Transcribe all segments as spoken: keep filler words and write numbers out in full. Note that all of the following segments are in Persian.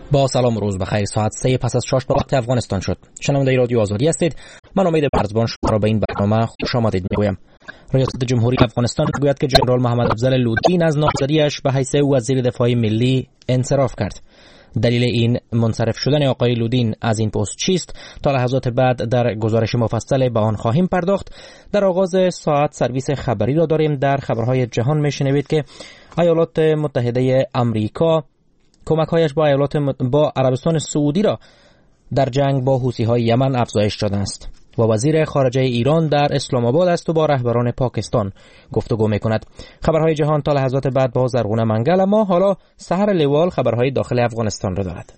با سلام روز بخیر. ساعت سه پس از شش به وقت افغانستان شد. شنونده رادیو آزادی هستید. من امید برزبان شما را به این برنامه خوش آمدید میگویم. ریاست جمهوری افغانستان میگوید که جنرال محمد افضل لودین از نامزدیش به حیث وزیر دفاع ملی انصراف کرد. دلیل این منصرف شدن آقای لودین از این پست چیست؟ تا لحظات بعد در گزارش مفصل به آن خواهیم پرداخت. در آغاز ساعت سرویس خبری را داریم. در خبرهای جهان میشنوید که ایالات متحده آمریکا کمک‌هایش با ایالات با عربستان سعودی را در جنگ با حوثی‌های یمن افزایش داده است و وزیر خارجه ایران در اسلام آباد است و با رهبران پاکستان گفتگو می‌کند. خبرهای جهان تا لحظات بعد با زرغونه منگل. اما حالا سحر لیوال خبرهای داخل افغانستان را دارد.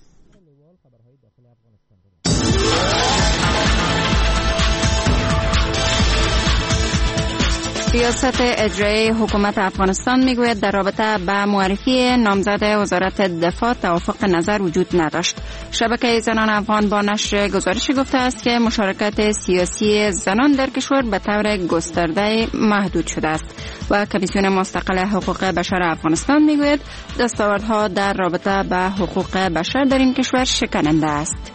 ریاست اجرایی حکومت افغانستان میگوید در رابطه با معرفی نامزد وزارت دفاع توافق نظر وجود نداشت. شبکه زنان افغان با نشر گزارش گفته است که مشارکت سیاسی زنان در کشور به طور گسترده محدود شده است و کمیسیون مستقل حقوق بشر افغانستان میگوید دستاوردها در رابطه با حقوق بشر در این کشور شکننده است.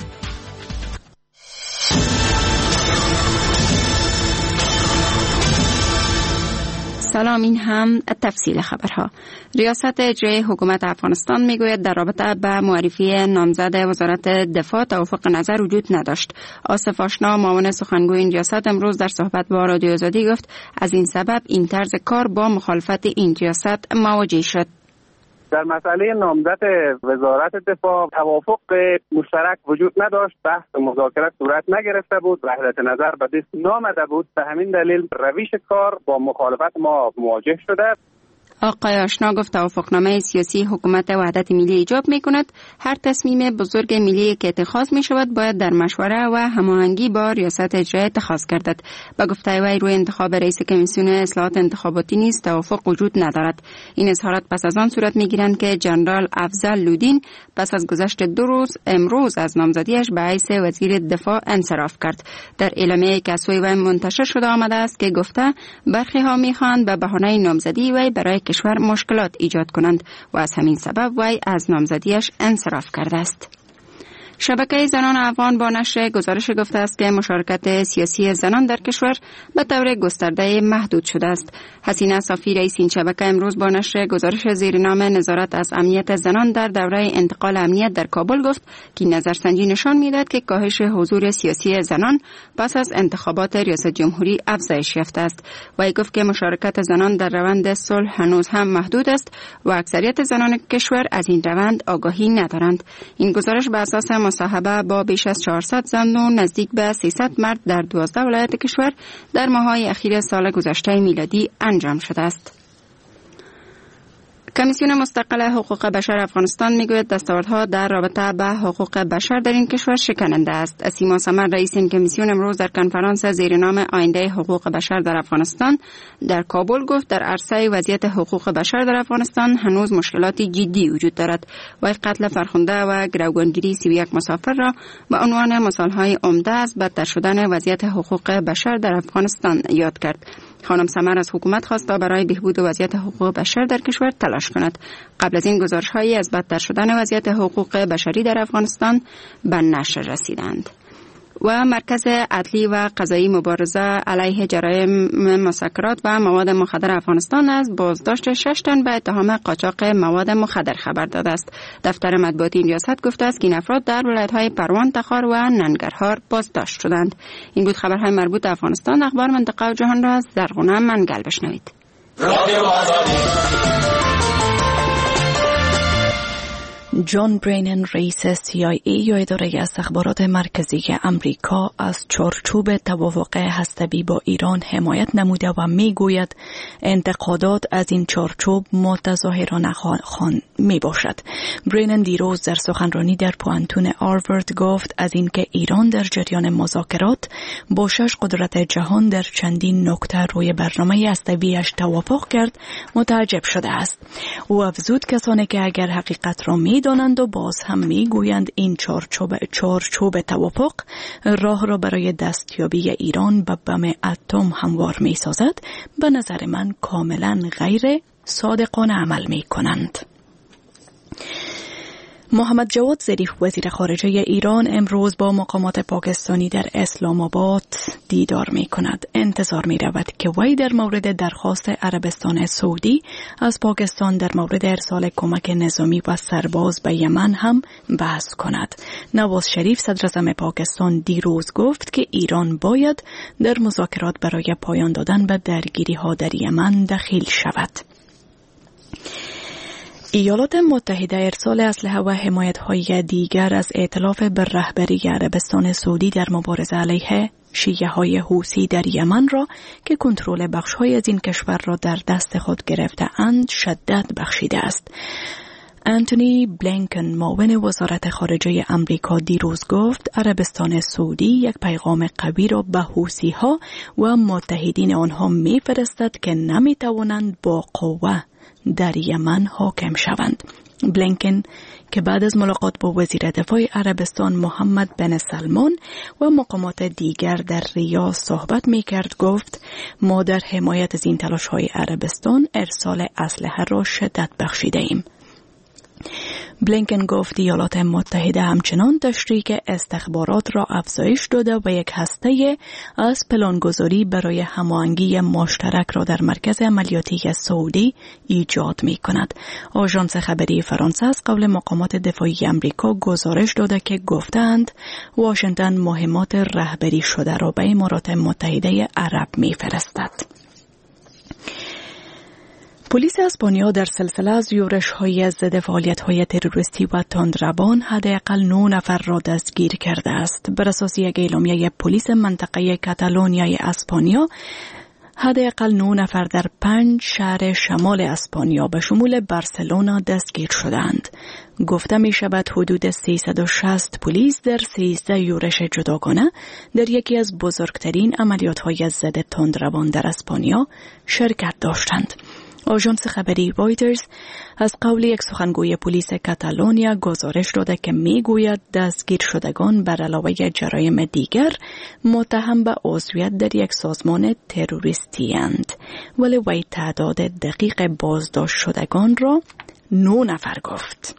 سلام، این هم تفصیل خبرها. ریاست اجرایی حکومت افغانستان میگوید در رابطه با معرفی نامزد وزارت دفاع توافق نظر وجود نداشت. آصف آشنا معاون سخنگوی این ریاست امروز در صحبت با رادیو آزادی گفت از این سبب این طرز کار با مخالفت این ریاست مواجه شد. در مسئله نامزد وزارت دفاع توافق مشترک وجود نداشت. بحث مذاکره صورت نگرفته بود، وحدت نظر به دست نامده بود. به همین دلیل روش کار با مخالفت ما مواجه شده. آقای آشنا گفت توافقنامه سیاسی حکومت وحدت ملی ایجاب می کند هر تصمیم بزرگ ملی که اتخاذ می شود باید در مشوره و هماهنگی با ریاست اجرایی اتخاذ گردد. با گفته وی روی انتخاب رئیس کمیسیون اصلاحات انتخاباتی نیز توافق وجود ندارد. این اظهارات پس از آن صورت می گیرند که جنرال افضل لودین پس از گذشت دو روز امروز از نامزدیش به حیث وزیر دفاع انصراف کرد. در اعلامیه‌ای که از سوی وی منتشر شده آمده است که گفته برخی ها می خواهند به بهانه نامزدی وی برای کشور مشکلات ایجاد کنند و از همین سبب وی از نامزدیش انصراف کرده است. شبکه زنان افغان با نشر گزارش گفته است که مشارکت سیاسی زنان در کشور به طور گسترده محدود شده است. حسینه صافی رئیس این شبکه امروز با نشر گزارش زیرنام نظارت از امنیت زنان در دوره انتقال امنیت در کابل گفت که نظرسنجی نشان می‌دهد که کاهش حضور سیاسی زنان پس از انتخابات ریاست جمهوری افزایش یافته است. وی گفت که مشارکت زنان در روند صلح هنوز هم محدود است و اکثریت زنان کشور از این روند آگاهی ندارند. این گزارش بر اساس مصاحبه با بیش از چهارصد زن و نزدیک به سیصد مرد در دوازده ولایت کشور در ماه‌های اخیر سال گذشته میلادی انجام شده است. کمیسیون مستقل حقوق بشر افغانستان میگوید دستاوردها در رابطه با حقوق بشر در این کشور شکننده است. سیما سمر رئیس این کمیسیون امروز در کنفرانس زیرنام آینده حقوق بشر در افغانستان در کابل گفت در عرصه وضعیت حقوق بشر در افغانستان هنوز مشکلاتی جدی وجود دارد. و قتل فرخنده و گروگانگیری سی و یک مسافر را به عنوان مثالهای عمده از بدتر شدن وضعیت حقوق بشر در افغانستان یاد کرد. خانم سمر از حکومت خواست تا برای بهبود وضعیت حقوق بشر در کشور تلاش کند. قبل از این گزارش‌هایی از بدتر شدن وضعیت حقوق بشری در افغانستان به نشر رسیدند. و مرکز عدلی و قضایی مبارزه علیه جرایم مسکرات و مواد مخدر افغانستان از بازداشت شش تن به اتهام قاچاق مواد مخدر خبر داده است. دفتر مطبوعاتی این ریاست گفته است که این افراد در ولایت‌های پروان، تخار و ننگرهار بازداشت شدند. این بود خبرهای مربوط به افغانستان. اخبار منطقه و جهان را از زرغونه منگل بشنوید. جان برینن رئیس سی آی ای یا اداره استخبارات مرکزی امریکا از چارچوب توافق هسته‌ای با ایران حمایت نموده و میگوید انتقادات از این چارچوب متظاهرانه خوان می باشد. برینن دیروز در سخنرانی در پوانتون هاروارد گفت از اینکه ایران در جریان مذاکرات با شش قدرت جهان در چندین نکته روی برنامه هسته‌ایش توافق کرد متعجب شده است. او افزود کسانی که اگر حقیقت را می دانند و باز هم میگویند این چارچوب چارچوب توافق راه را برای دستیابی ایران به بم اتم هموار می سازد، به نظر من کاملا غیر صادقانه عمل می کنند. محمد جواد ظریف وزیر خارجه ایران امروز با مقامات پاکستانی در اسلام آباد دیدار می کند. انتظار می رود که وی در مورد درخواست عربستان سعودی از پاکستان در مورد ارسال کمک نظامی و سرباز به یمن هم بحث کند. نواز شریف صدر اعظم پاکستان دیروز گفت که ایران باید در مذاکرات برای پایان دادن به درگیری ها در یمن دخیل شود. ایالات متحده ارسال اسلحه و حمایت‌های دیگر از ائتلاف بر رهبری عربستان سعودی در مبارزه علیه شیعه‌های حوثی در یمن را که کنترل بخش‌های از این کشور را در دست خود گرفته‌اند شدت بخشیده است. انتونی بلینکن معاون وزارت خارجه آمریکا دیروز گفت عربستان سعودی یک پیغام قوی را به حوثی‌ها و متحدین آنها می‌فرستد که نمی‌توانند با قوه در یمن حاکم شوند. بلینکن که بعد از ملاقات با وزیر دفاع عربستان محمد بن سلمان و مقامات دیگر در ریاض صحبت می کرد گفت ما در حمایت از این تلاش های عربستان ارسال اسلحه را شدت بخشیده ایم. بلینکن گفت ایالات متحده همچنان تشریک استخبارات را افزایش داده و یک هسته از پلانگذاری برای هماهنگی مشترک را در مرکز عملیاتی سعودی ایجاد می کند. آژانس خبری فرانسه از قول مقامات دفاعی آمریکا گزارش داده که گفتند واشنگتن مهمات رهبری شده را به امارات متحده عرب می فرستد. پلیس اسپانیا در سلسله از یورش‌های ضد فعالیت‌های تروریستی و تندروان حداقل نه نفر را دستگیر کرده است. بر اساس یک اعلامیه پلیس منطقه کاتالونیای اسپانیا حداقل نه نفر در پنج شهر شمال اسپانیا به شمول بارسلونا دستگیر شدند. گفته می شود حدود سیصد و شصت پلیس در سیزده یورش جداگانه در یکی از بزرگترین عملیات‌های ضد تندروان در اسپانیا شرکت داشتند. آژانس خبری رویترز از قول یک سخنگوی پلیس کاتالونیا گزارش داده که میگوید دستگیر شدگان بر علاوه جرایم دیگر متهم به عضویت در یک سازمان تروریستی اند، ولی وی تعداد دقیق بازداشت شدگان را نه نفر گفت.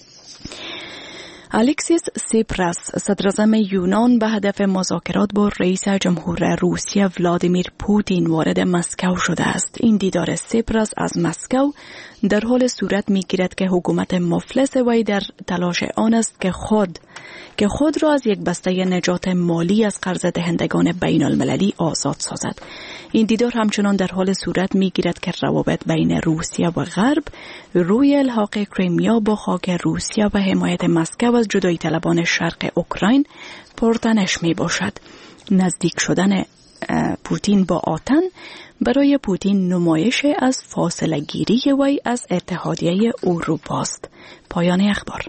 الکسیس سیپراس صدر اعظم یونان به هدف مذاکرات با رئیس جمهور روسیه ولادیمیر پوتین وارد مسکو شده است. این دیدار سیپراس از مسکو در حال صورت می‌گیرد که حکومت مفلس وی در تلاش آن است که خود که خود را از یک بسته نجات مالی از قرض دهندگان بین المللی آزاد سازد. این دیدار همچنان در حال صورت می‌گیرد که روابط بین روسیه و غرب روی الحاق کریمیا با خاک روسیه و حمایت مسکو از جدایی طلبان شرق اوکراین پرتنش می باشد. نزدیک شدن پوتین با آتن برای پوتین نمایش از فاصله گیری وی از اتحادیه اروپا است. پایان اخبار.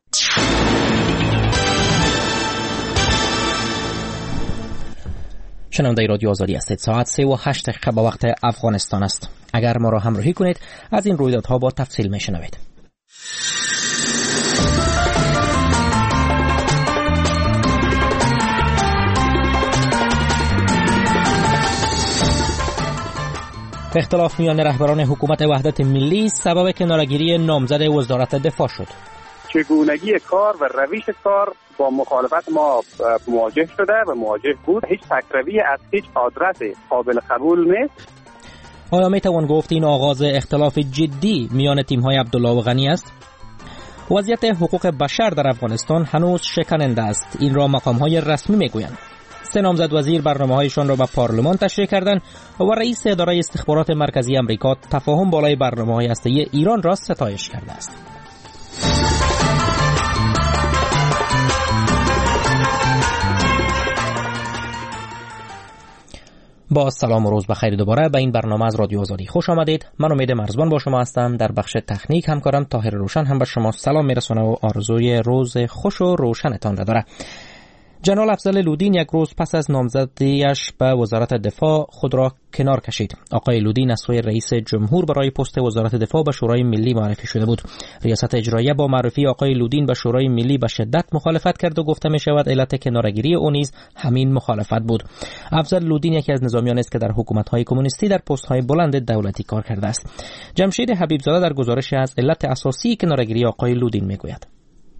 شنونده رادیو آزادی هستید. ساعت سه و هشت دقیقه به وقت افغانستان است. اگر ما را همراهی کنید از این رویدادها با تفصیل میشنوید. اختلاف میان رهبران حکومت وحدت ملی سبب کناره‌گیری نامزد وزارت دفاع شد. چگونگی کار و روش کار با مخالفت ما مواجه شده و مواجه بود. هیچ تکروی از هیچ آدرس قابل قبول نیست. آیا می توان گفت این آغاز اختلاف جدی میان تیم‌های عبدالله و غنی است؟ وضعیت حقوق بشر در افغانستان هنوز شکننده است. این را مقام‌های رسمی میگویند. سه نامزد وزیر برنامه‌هایشان را به پارلمان تشریح کردند و رئیس اداره استخبارات مرکزی آمریکا تفاهم بالای برنامه‌های هسته‌ای ایران را ستایش کرده است. با سلام و روز بخیر دوباره به این برنامه از رادیو آزادی خوش آمدید. من امید مرزبان با شما هستم. در بخش تکنیک همکارم طاهر روشن هم به شما سلام میرسونه و آرزوی روز خوش و روشنتان را داره. جنرال افضل لودین یک روز پس از نامزدیش به وزارت دفاع خود را کنار کشید. آقای لودین از سوی رئیس جمهور برای پست وزارت دفاع به شورای ملی معرفی شده بود. ریاست اجراییه با معرفی آقای لودین به شورای ملی به شدت مخالفت کرد و گفته می شود علت کناره‌گیری او نیز همین مخالفت بود. افضل لودین یکی از نظامیان است که در حکومت‌های کمونیستی در پست‌های بلند دولتی کار کرده است. جمشید حبیبزاده در گزارش از علت اساسی کناره‌گیری آقای لودین میگوید.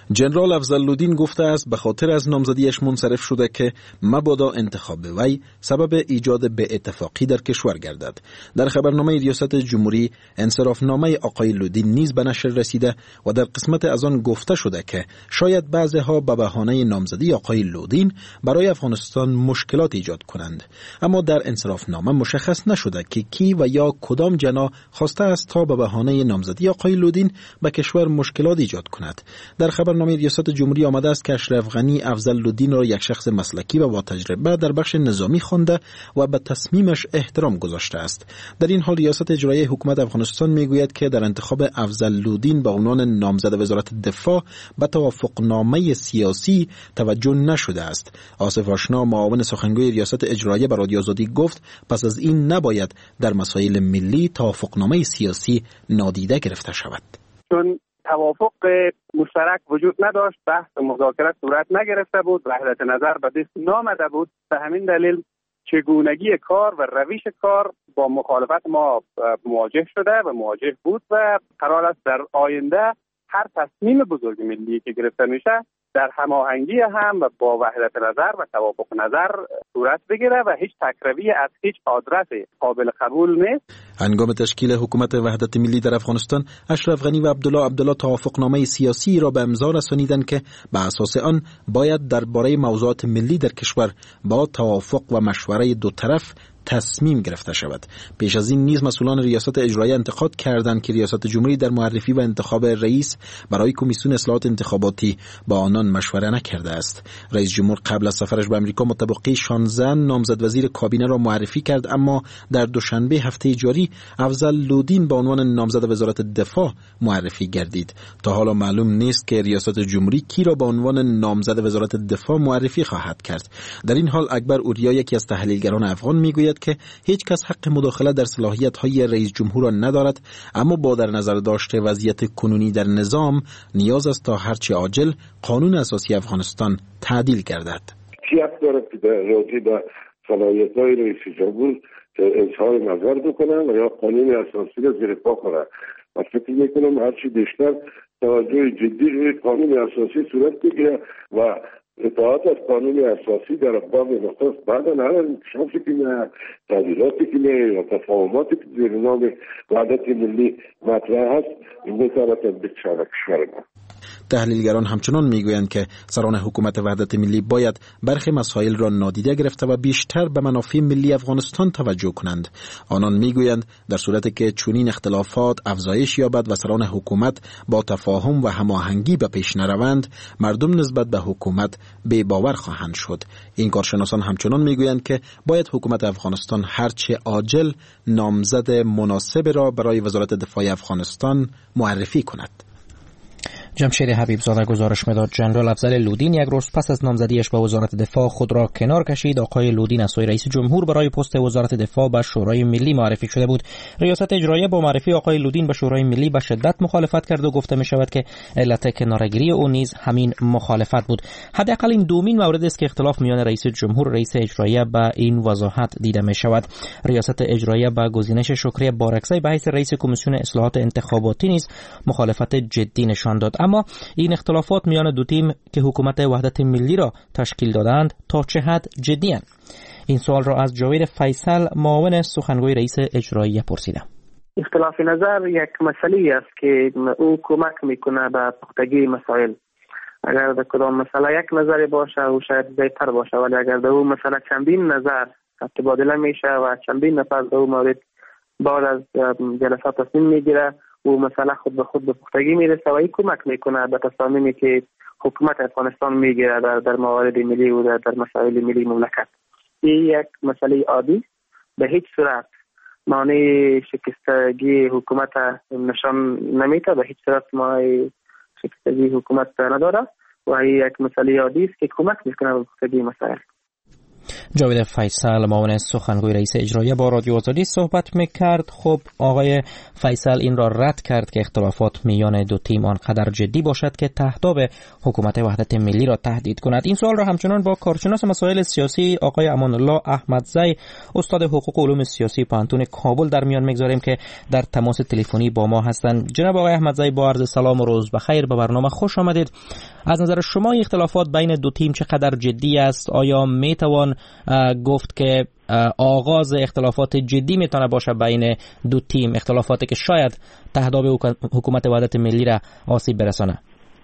جنرال افضلالدین گفته است به خاطر از نامزدیش منصرف شده که مبادا انتخاب وی سبب ایجاد به اتفاقی در کشور گردد. در خبرنامه ریاست جمهوری انصرافنامه آقای لودین نیز به نشر رسیده و در قسمت از آن گفته شده که شاید بعضی‌ها به بهانه نامزدی آقای لودین برای افغانستان مشکلات ایجاد کنند، اما در انصرافنامه مشخص نشده که کی و یا کدام جناح خواسته است تا به بهانه نامزدی آقای لودین به کشور مشکلات ایجاد کند. در خبرنامه ریاست جمهوری آمده است که اشرف غنی افضلالدین را یک شخص مسلکی و با تجربه در بخش نظامی خوانده و به تصمیمش احترام گذاشته است. در این حال ریاست اجرایی حکومت افغانستان میگوید که در انتخاب افضلالدین به عنوان نامزد وزارت دفاع به توافقنامه سیاسی توجه نشده است. آصف آشنا معاون سخنگوی ریاست اجرایی به رادیو آزادی گفت پس از این نباید در مسائل ملی توافقنامه سیاسی نادیده گرفته شود. چون توافق مشترک وجود نداشت، بحث مذاکره صورت نگرفته بود، وحدت نظر به دست نامده بود، به همین دلیل چگونگی کار و روش کار با مخالفت ما مواجه شده و مواجه بود و قرار است در آینده هر تصمیم بزرگ ملی که گرفته میشه در هماهنگی هم و با وحدت نظر و توافق نظر صورت بگیره و هیچ تکروی از هیچ آدرس قابل قبول نیست. هنگام تشکیل حکومت وحدت ملی در افغانستان، اشرف غنی و عبدالله عبدالله توافقنامه سیاسی را به امضا رسانیدند که به اساس آن باید درباره موضوعات ملی در کشور با توافق و مشوره دو طرف تصمیم گرفته شود. پیش از این نیز مسئولان ریاست اجرایی انتقاد کردند که ریاست جمهوری در معرفی و انتخاب رئیس برای کمیسیون اصلاحات انتخاباتی با آنان مشوره نکرده است. رئیس جمهور قبل از سفرش به آمریکا متبقی شانزده نامزد وزیر کابینه را معرفی کرد، اما در دوشنبه هفته جاری افضلالدین به عنوان نامزد وزارت دفاع معرفی گردید. تا حالا معلوم نیست که ریاست جمهوری کی را به عنوان نامزد وزارت دفاع معرفی خواهد کرد. در این حال اکبر اوریا، یکی از تحلیلگران افغان، میگوید که هیچ کس حق مداخله در صلاحیت‌های رئیس جمهور را ندارد، اما با در نظر داشته وضعیت کنونی در نظام نیاز است تا هرچه عاجل قانون اساسی افغانستان تعدیل گردد. کی حق دارد که در راجع به صلاحیت‌های رئیس جمهور اظهار نظر بکنه و یا قانون اساسی را زیر پا کنه؟ من فکر می‌کنم هرچی بیشتر توجه جدی روی قانون اساسی صورت بگیره و اطاعت از قانون اساسی در باب مختص بعد هر انکشافی که نه، تعدیلاتی که نه یا تفاهماتی که زیر نام وحدت ملی مطرح هست این بتواند تطبیق شود کشور ما. تحلیلگران همچنان میگویند که سران حکومت وحدت ملی باید برخی مسائل را نادیده گرفته و بیشتر به منافع ملی افغانستان توجه کنند. آنان میگویند در صورتی که چنین اختلافات افزایش یابد و سران حکومت با تفاهم و هماهنگی به پیش نروند، مردم نسبت به حکومت بی باور خواهند شد. این کارشناسان همچنان میگویند که باید حکومت افغانستان هرچه عاجل نامزد مناسب را برای وزارت دفاع افغانستان معرفی کند. جمشید حبیب زاده گزارش میداد. جنرال افضلالدین یک روز پس از نامزدیش به وزارت دفاع خود را کنار کشید. آقای لودین از سوی رئیس جمهور برای پست وزارت دفاع به شورای ملی معرفی شده بود. ریاست اجرایی با معرفی آقای لودین به شورای ملی به شدت مخالفت کرد و گفته می شود که علت کنارگیری او نیز همین مخالفت بود. حداقل این دومین مورد است که اختلاف میان رئیس جمهور و رئیس اجرایی به این وضاحت دیده می شود. ریاست اجرایی با گزینش شکری بارکزی به حیث رئیس کمیسیون اصلاحات انتخاباتی نیز مخالفت جدی نشان داد. اما این اختلافات میان دو تیم که حکومت وحدت ملی را تشکیل دادند تا چه حد جدی اند؟ این سوال را از جاوید فیصل معاون سخنگوی رئیس اجرایی پرسیدم. اختلاف نظر یک مسئله است که او کمک میکنه به پختگی مسائل. اگر در کدام مسئله یک نظری باشه او شاید بهتر باشه، ولی اگر در او مسئله چندین نظر تبادله میشه و چندین نفر در او مورد بعد از جلسات تصمیم میگیره، او مسئله خود به خود به پختگی میرسه و این کمک میکنه به تصامیمی که حکومت افغانستان میگیره در در موارد ملی و در, در مسائل ملی مملکت. این یک مسئله عادی به هیچ صورت معنی شکستگی حکومت نشان نمیده، به هیچ صورت معنی شکستگی حکومت نداره و این یک مسئله عادی است که کمک میکنه به پختگی مسائل. جاوید فیصل معاون سخنگوی رئیس اجرایی با رادیو آزادی صحبت میکرد. خب آقای فیصل این را رد کرد که اختلافات میان دو تیم آنقدر جدی باشد که تهداب حکومت وحدت ملی را تهدید کند. این سوال را همچنان با کارشناس مسائل سیاسی آقای امان الله احمدزی استاد حقوق و علوم سیاسی پانتون کابل در میان میگذاریم که در تماس تلفنی با ما هستند. جناب آقای احمدزی با عرض سلام و روز بخیر به برنامه خوش آمدید. از نظر شما اختلافات بین دو تیم چقدر جدی است؟ آیا میتوان گفت که آغاز اختلافات جدی میتونه باشه بین دو تیم، اختلافاتی که شاید تهداب حکومت وحدت ملی را آسیب برسانه؟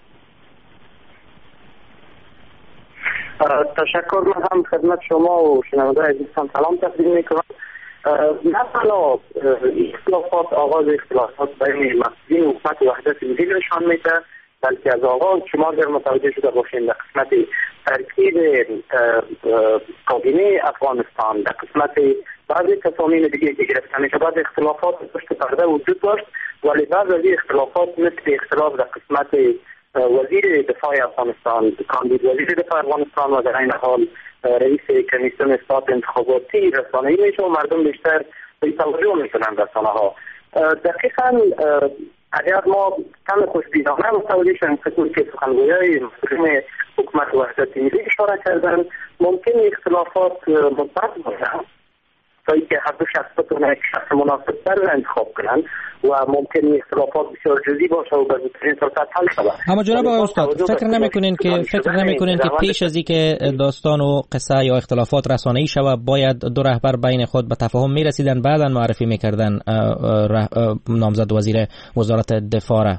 تشکر. من هم خدمت شما و شنونده عزیزان سلام تقدیم میکنم. نه تنها اختلافات آغاز اختلافات بین مسئولین حکومت وحدت ملی نشان میده، بلکه از آغاز شما اگر متوجه شده باشین در قسمت ترکیب کابینه افغانستان، در قسمت بعضی تصامیم دیگه که گرفته میشه، بعض اختلافات پشت پرده وجود داشت، ولی بعض از این اختلافات مثل اختلاف در قسمت وزیر دفاع افغانستان، کاندید وزیر دفاع افغانستان و در این حال رئیس کمیسیون اصلاحات انتخاباتی رسانه‌ای میشه و مردم بیشتر به توجه میکنن رسانه ها. دقیقاً اگر ما کم خوشبینانه متوجه شدیم که سخنگویای مسئولین حکومت وحدت ملی اشاره کردن، ممکن اختلافات مثبت باشن تا اینکه هر دو شخص بتونن یک شخص مناسب تر را انتخاب کنن و ممکن اختلافات بسیار جزئی باشه و به زودترین فرصت حل شود. اما جناب آقای استاد فکر نمیکنین که فکر نمیکنین که پیش از اینکه داستان و قصه یا اختلافات رسانه‌ای شود باید دو رهبر بین خود به تفاهم میرسیدن بعداً معرفی میکردن نامزد وزیر وزارت دفاع را؟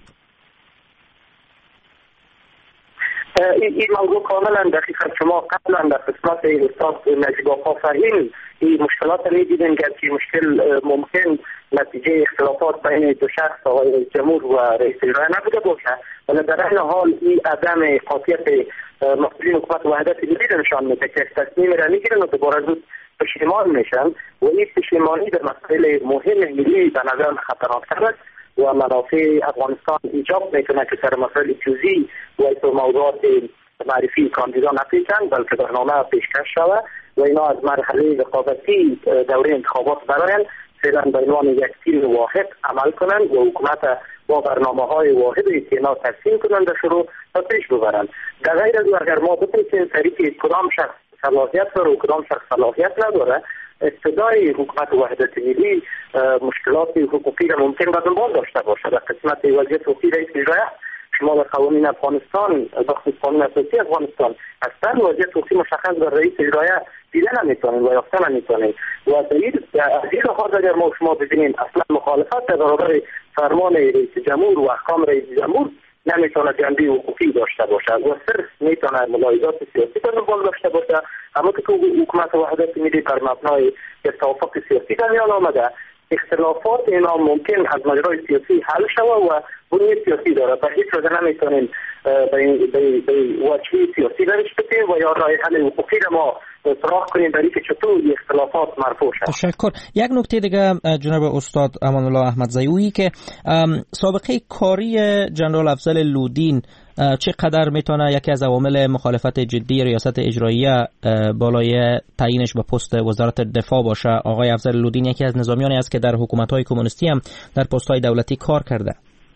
این موضوع کاملا دقیقا شما قبلا در قسمت استاد نجیب آقا فهیم این مشکلات میدیدن که مشکل ممکن نتیجه اختلافات بین دو شخص آقای رئیس جمهور و رئیس اجرایی نبوده باشه، ولی در این حال این عدم قاطعیت مسئولین حکومت وحدت ملی نشان میده که تصمیم را میگیرن و دوباره زود پشیمان میشن و این پشیمانی در مسائل مهم ملی به نظر خطرناک است و منافع افغانستان ایجاب میکنه که سر مسائل جزئی و موضوعات معرفی کاندیدا نپیچند بلکه برنامه پیشکش شود و اینا از مرحله رقابتی دوره انتخابات براین فعلا به عنوان یک تیم واحد عمل کنند و حکومت با برنامه های واحدی که اینا ترسیم کنند شروع و پیش ببرند. در غیر از اگر ما بپرسیم طریق کدام شخص صلاحیت داره و کدام شخص صلاحیت نداره، ابتدای حکومت وحدت ملی مشکلات حقوقی را ممکن به دنبال داشته باشد. در قسمت وضعیت حقوقی رئیس اجرایی شما در قوانین افغانستان بخصوص قانون اساسی افغانستان اصلا وضعیت حقوقی مشخص بر رئیس اجرایی دیده نمیتونیم و یافته نمیتونیم و دلیل از این لحاظ اگر ما شما ببینیم اصلا مخالفت در برابر فرمان رئیس جمهور و احکام رئیس جمهور نمیتونه جنبه حقوقی داشته باشه و صرف میتونه ملاحظات سیاسی در دنبال داشته باشه. اما که حکومت وحدت ملی بر مبنای توافق سیاسی در میان آمده، اختلافات اینا ممکن از مجرای سیاسی حل شود و بنیاد سیاسی داره. به هیچ وجه نمیتونیم به وجهی سیاسی برش بکنیم و یا راه حل حقوقی را ما سراغ کنیم برای که چطور اختلافات مرفوع شد. تشکر. یک نکته دیگه جناب استاد امان الله احمدزی اویی که سابقه کاری جنرال افضل لودین چقدر میتونه یکی از عوامل مخالفت جدی ریاست اجراییه بالای تعیینش به پست وزارت دفاع باشه؟ آقای افضل لودین یکی از نظامیانی است که در حکومت‌های کمونیستی هم در پست‌های دولتی کار کرده.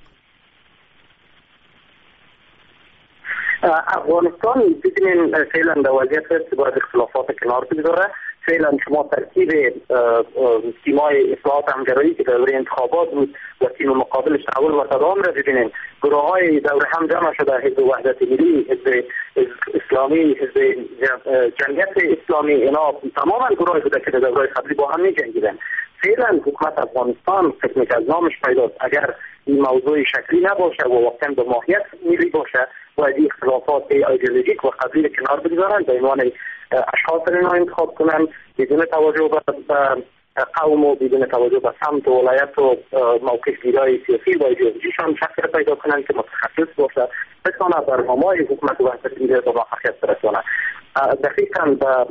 افغانستان ببینیم فعلا در وضعیت هست باید اختلافات کنار بگذاره. فعلا شما ترکیب تیمای اصلاحات همگرایی که دوره انتخابات بود و تیم مقابلش تحول و تداوم را ببینیم. گروه های دوره هم جمع شده، حزب وحدت ملی، حزب اسلامی، حزب جمعیت اسلامی، اینا تماما گروه بوده که در دوره قبلی با هم می جنگیدن. فعلا حکومت افغانستان فکر می‌کنه از نامش پیداست اگر این موضوع شکلی نباشه و واقعا به ماهیت ملی باشه و از اختلافات ایدئولوژیک و قبلی کنار بگذارن به عنوان اشخاص را انتخاب کنن بدون توجه به قوم و بدون توجه به سمت و ولایت و موقف گیری سیاسی و ایدئولوژیشان شخصی پیدا کنن که متخصص باشه بتونه برنامه‌های حکومت وحدت ملی به موفقیت برسونه. دقیقاً به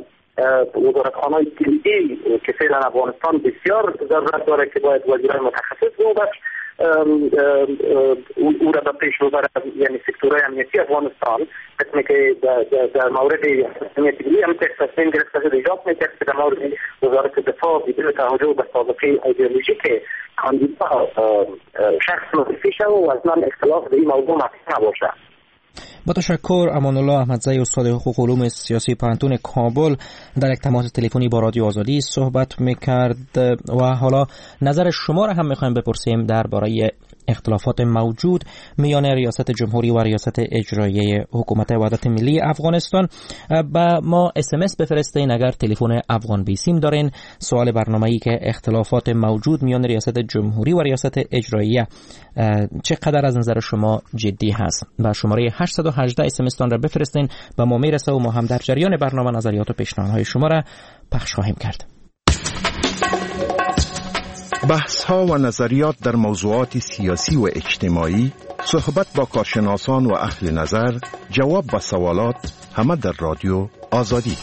وزارتخانه‌های کلیدی که فعلا افغانستان بسیار ضرورت داره که باید وزیران متخصص به او بخش او را به پیش ببرد، یعنی سکتورهای امنیتی افغانستان قسمی که در مورد امنیتی ملی هم تصمیم گرفته شده ایجاد میکرد که در مورد وزارت دفاع بدون توجه به سابقه ایدئولوژیک کاندیدا شخص معرفی شود و اصلا اختلاف در این موضوع مطرح نباشه. با تشکر. امان الله احمدزی، استاد حقوق و علوم سیاسی پانتون کابل در یک تماس تلفنی با رادیو آزادی صحبت میکرد و حالا نظر شما را هم میخوایم بپرسیم درباره اختلافات موجود میان ریاست جمهوری و ریاست اجرایی حکومت وحدت ملی افغانستان. با ما اس ام اس بفرستین اگر تلفن افغان بی سیم دارین. سوال برنامه‌ای که اختلافات موجود میان ریاست جمهوری و ریاست اجرایی چقدر از نظر شما جدی هست؟ با شماره هشت یک هشت اس ام اس تان را بفرستین و ما میرسه و ما هم در جریان برنامه نظریات و پیشنهادهای شما را پخش خواهیم کرد. بحث ها و نظریات در موضوعات سیاسی و اجتماعی، صحبت با کارشناسان و اهل نظر، جواب به سوالات، همه در رادیو آزادی.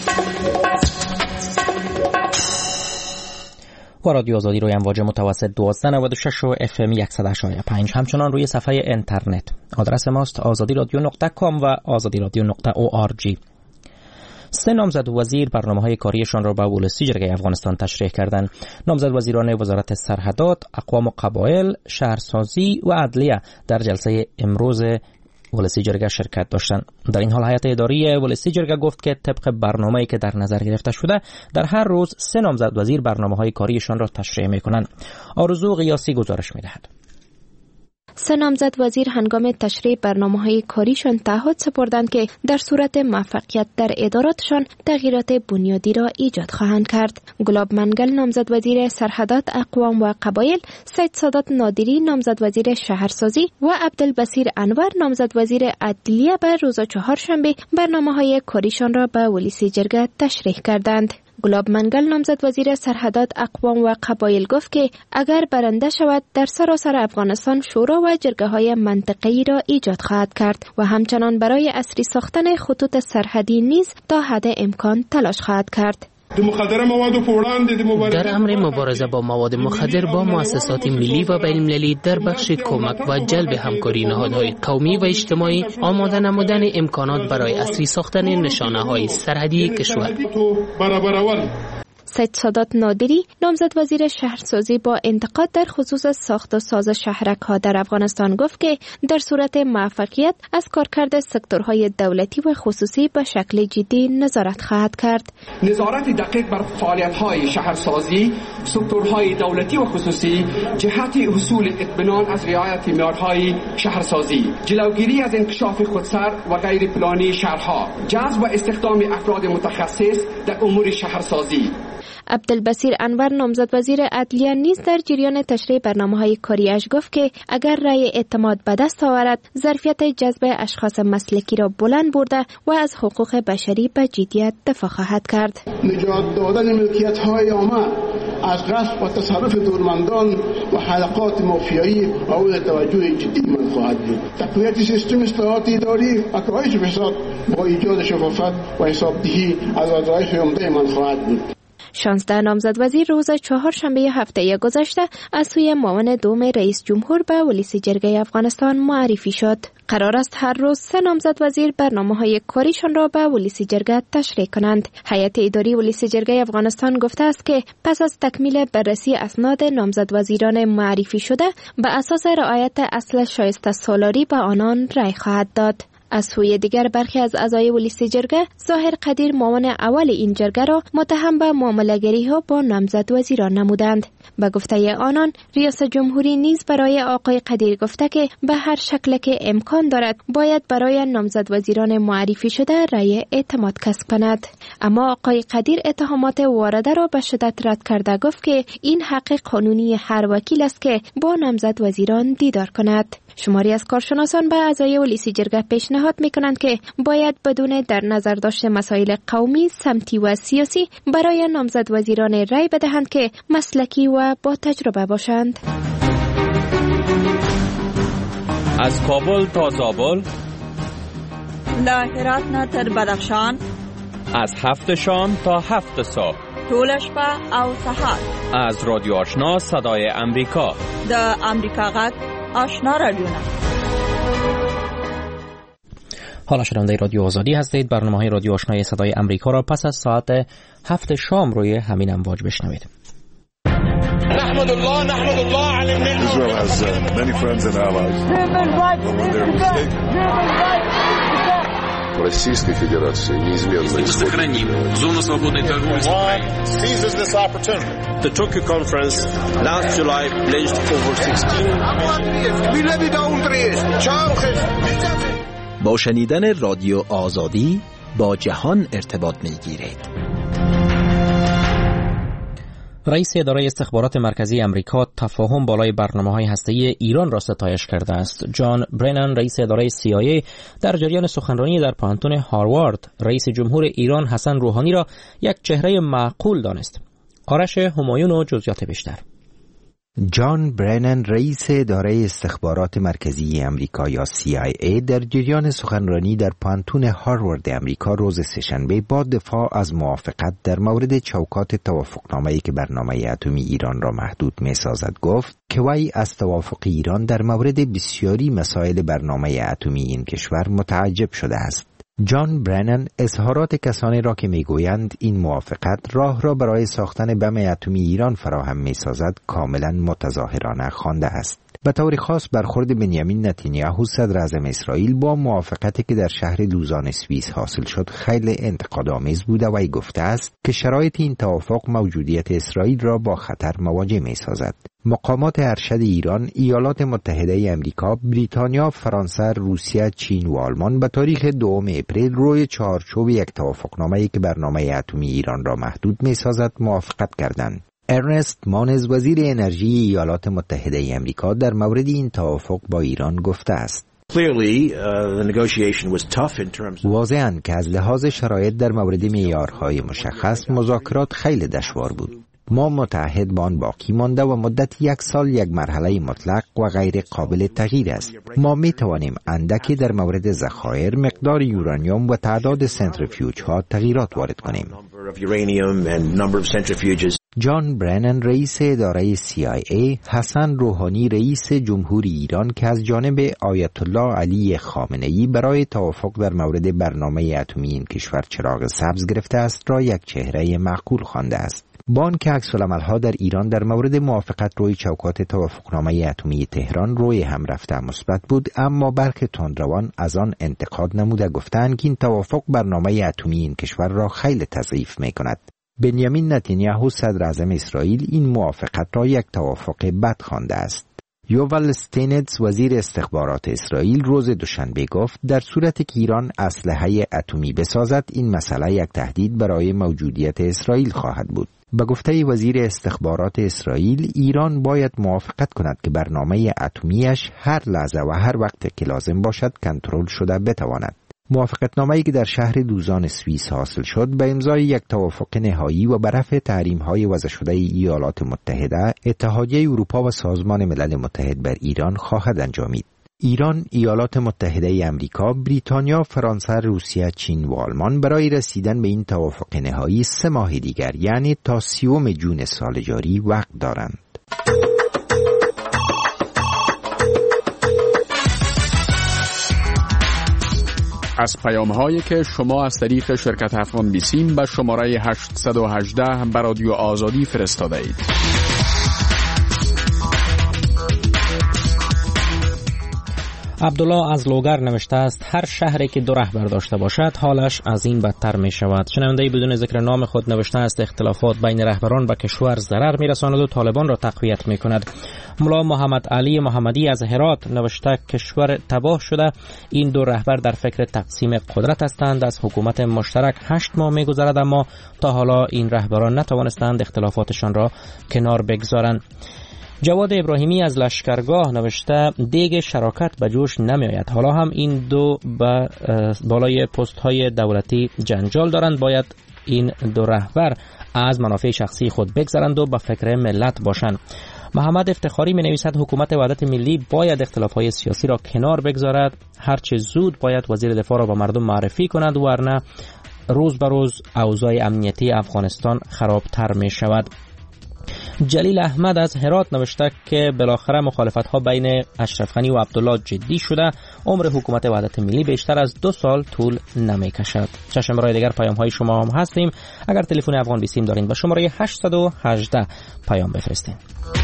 و رادیو آزادی روی امواج متوسط دوازده نود و شش و اف ام صد و هشت و پنج، همچنان روی صفحه اینترنت. آدرس ماست آزادی رادیو نقطه کام و آزادی رادیو نقطه او آر جی. سه نامزد وزیر برنامه‌های کاریشان را به ولسی جرگه افغانستان تشریح کردند. نامزد وزیران وزارت سرحدات، اقوام و قبایل، شهرسازی و عدلیه در جلسه امروز ولسی جرگه شرکت داشتند. در این حال هیئت اداری ولسی جرگه گفت که طبق برنامه‌ای که در نظر گرفته شده در هر روز سه نامزد وزیر برنامه‌های کاریشان را تشریح می‌کنند. آرزو قیاسی گزارش می‌دهد. سه نامزد وزیر هنگام تشریح برنامه‌های کاریشان تعهد سپردند که در صورت موفقیت در اداراتشان تغییرات بنیادی را ایجاد خواهند کرد. گلاب منگل نامزد وزیر سرحدات، اقوام و قبایل، سید سادات نادری نامزد وزیر شهرسازی و عبدالبصیر انور نامزد وزیر عدلیه به روز چهارشنبه برنامه‌های کاریشان را به ولسی جرگه تشریح کردند. گلاب منگل نامزد وزیر سرحدات، اقوام و قبایل گفت که اگر برنده شود در سراسر افغانستان شورا و جرگه های منطقه‌ای را ایجاد خواهد کرد و همچنان برای عصری ساختن خطوط سرحدی نیز تا حد امکان تلاش خواهد کرد. در امر مبارزه با مواد مخدر با مؤسسات ملی و بین المللی در بخش کمک و جلب همکاری نهادهای قومی و اجتماعی آماده نمودن امکانات برای عصری ساختن نشانه‌های سرحدی کشور. سید سادات نادری نامزد وزیر شهرسازی با انتقاد در خصوص ساخت و ساز شهرک‌ها در افغانستان گفت که در صورت موفقیت از کارکرد سکتورهای دولتی و خصوصی به شکل جدی نظارت خواهد کرد. نظارت دقیق بر فعالیت‌های شهرسازی، سکتورهای دولتی و خصوصی جهت حصول اطمینان از رعایت معیارهای شهرسازی، جلوگیری از انکشاف خودسر و غیر پلانی شهرها، جذب و استخدام افراد متخصص در امور شهرسازی. عبدالبصیر انور نامزد وزیر عدلیه نیز در جریان تشریح برنامه‌های کاریش گفت که اگر رأی اعتماد به دست آورد ظرفیت جذب اشخاص مسلکی را بلند برده و از حقوق بشری به جدیت دفاع خواهد کرد. نجات دادن ملکیت‌های عامه از غصب و تصرف دورمندان و حلقات مافیایی مورد توجه جدی من خواهد بود. تقویت سیستم اصلاحات اداری و کاهش فساد با ایجاد شفافیت و حسابدهی از وظایف عمده من خواهد بود. شانزده نامزد وزیر روز چهارشنبه هفته گذشته از سوی معاون دوم رئیس جمهور به ولسی جرگه افغانستان معرفی شد. قرار است هر روز سه نامزد وزیر برنامه‌های کاریشان را به ولسی جرگه تشریح کنند. هیئت اداری ولسی جرگه افغانستان گفته است که پس از تکمیل بررسی اسناد نامزد وزیران معرفی شده به اساس رعایت اصل شایسته سالاری به آنان رأی خواهد داد. از سوی دیگر برخی از اعضای ولسی جرگه ظاهر قدیر معاون اول این جرگه را متهم به معامله‌گری ها با نامزد وزیران نمودند. به گفته آنان ریاست جمهوری نیز برای آقای قدیر گفته که به هر شکل که امکان دارد باید برای نامزد وزیران معرفی شده رأی اعتماد کسب کند. اما آقای قدیر اتهامات وارده را به شدت رد کرده گفت که این حق قانونی هر وکیل است که با نامزد وزیران دیدار کند. شماری از کارشناسان به اعضای ولسی جرگه پیشنهاد میکنند که باید بدون در نظر داشت مسائل قومی، سمتی و سیاسی برای نامزد وزیران رأی بدهند که مسلکی و با تجربه باشند. از کابل تا زابل، له هرات نه تر بدخشان، از هفت شام تا هفت صبح، ټول شپه او سهار از رادیو آشنا صدای امریکا د امریکا غږ آشنا رادیو. حالا شنونده رادیو آزادی هستید. برنامه‌های رادیو آشنای صدای امریکا را پس از ساعت هفت شام روی همین امواج بشنوید. نحمد الله نحمد الله علی النعمة. Israel has uh, many friends and allies. Российской Федерации неизменно сохраним зону свободной торговли с Украиной. Seizes this opportunity. The Tokyo conference last July pledged over sixteen. با شنیدن رادیو آزادی با جهان ارتباط می‌گیرید. رئیس اداره استخبارات مرکزی امریکا تفاهم بالای برنامه‌های هسته‌ای ایران را ستایش کرده است. جان برنن رئیس اداره سی آی ای در جریان سخنرانی در پانتون هاروارد رئیس جمهور ایران حسن روحانی را یک چهره معقول دانست. آرش همایون و جزئیات بیشتر. جان برنن رئیس اداره استخبارات مرکزی امریکا یا سی آی ای در جریان سخنرانی در پانتون هاروارد امریکا روز سه‌شنبه با دفاع از موافقت در مورد چوکات توافقنامه‌ای که برنامه اتمی ایران را محدود می‌سازد گفت که وی از توافق ایران در مورد بسیاری مسائل برنامه اتمی این کشور متعجب شده است. جان برنن اظهارات کسانی را که میگویند این موافقت راه را برای ساختن بم اتمی ایران فراهم میسازد کاملا متظاهرانه خوانده است. به طور خاص برخورد بنیامین نتانیاهو صدر اعظم اسرائیل با موافقتی که در شهر لوزان سوئیس حاصل شد خیلی انتقادآمیز بود و ای گفته است که شرایط این توافق موجودیت اسرائیل را با خطر مواجه میسازد. مقامات ارشد ایران، ایالات متحده امریکا، بریتانیا، فرانسه، روسیه، چین و آلمان به تاریخ دوم اپریل روی چارچوب یک توافقنامه‌ای که برنامه اتمی ایران را محدود می‌سازد موافقت کردند. ارنست مانز وزیر انرژی ایالات متحده امریکا در مورد این توافق با ایران گفته است: واضحاً که از لحاظ شرایط در مورد معیارهای مشخص مذاکرات خیلی دشوار بود. ما متعهد به آن باقی مانده و مدت یک سال یک مرحله مطلق و غیر قابل تغییر است. ما می توانیم اندکی در مورد ذخایر، مقدار یورانیوم و تعداد سنتریفیوژ ها تغییرات وارد کنیم. جان برنن رئیس اداره سی آی ای، حسن روحانی رئیس جمهوری ایران که از جانب آیت الله علی خامنه‌ای برای توافق در مورد برنامه اتمی این کشور چراغ سبز گرفته است را یک چهره معقول خوانده است. بان که عکس‌العمل‌ها در ایران در مورد موافقت روی چوکات توافقنامه اتمی تهران روی هم رفته مثبت بود، اما برخی تندروان از آن انتقاد نموده گفتند که این توافق برنامه اتمی این کشور را خیلی تضعیف می‌کند. بنیامین نتانیاهو صدر اعظم اسرائیل این موافقت را یک توافق بد خوانده است. یوول استینتز وزیر استخبارات اسرائیل روز دوشنبه گفت در صورتی که ایران اسلحه اتمی بسازد این مسئله یک تهدید برای موجودیت اسرائیل خواهد بود. به گفته وزیر استخبارات اسرائیل، ایران باید موافقت کند که برنامه اتمیش هر لحظه و هر وقت که لازم باشد کنترل شده بتواند. موافقتنامه‌ای که در شهر لوزان سوئیس حاصل شد به امضای یک توافق نهایی و به رفع تحریم‌های وضع شده ایالات متحده، اتحادیه اروپا و سازمان ملل متحد بر ایران خواهد انجامید. ایران، ایالات متحده امریکا، بریتانیا، فرانسه، روسیه، چین و آلمان برای رسیدن به این توافق نهایی سه ماه دیگر یعنی تا سیوم جون سال جاری وقت دارند. از پیام‌هایی که شما از طریق شرکت افغان بیسیم به شماره هشتصد و هجده به رادیو آزادی فرستاده اید. عبدالله از لوگر نوشته است هر شهری که دو رهبر داشته باشد حالش از این بدتر می شود. شنونده بدون ذکر نام خود نوشته است اختلافات بین رهبران به کشور ضرر می رساند و طالبان را تقویت می کند. ملا محمد علی محمدی از هرات نوشته کشور تباه شده، این دو رهبر در فکر تقسیم قدرت هستند. از حکومت مشترک هشت ماه می گذرد اما تا حالا این رهبران نتوانستند اختلافاتشان را کنار بگذارند. جواد ابراهیمی از لشکرگاه نوشته دیگ شراکت به جوش نمی آید، حالا هم این دو به بالای پست های دولتی جنجال دارند، باید این دو رهبر از منافع شخصی خود بگذرند و به فکر ملت باشند. محمد افتخاری می نویسد حکومت وحدت ملی باید اختلاف های سیاسی را کنار بگذارد، هرچه زود باید وزیر دفاع را به مردم معرفی کند ورنه روز به روز اوضاع امنیتی افغانستان خرابتر می شود. جلیل احمد از هرات نوشته که بالاخره مخالفت‌ها بین اشرف غنی و عبدالله جدی شده، عمر حکومت وحدت ملی بیشتر از دو سال طول نمی‌کشد. چشم برای دیگر پیام‌های شما هم هستیم. اگر تلفن افغان بیسیم دارین به شماره هشت یک هشت پیام بفرستین.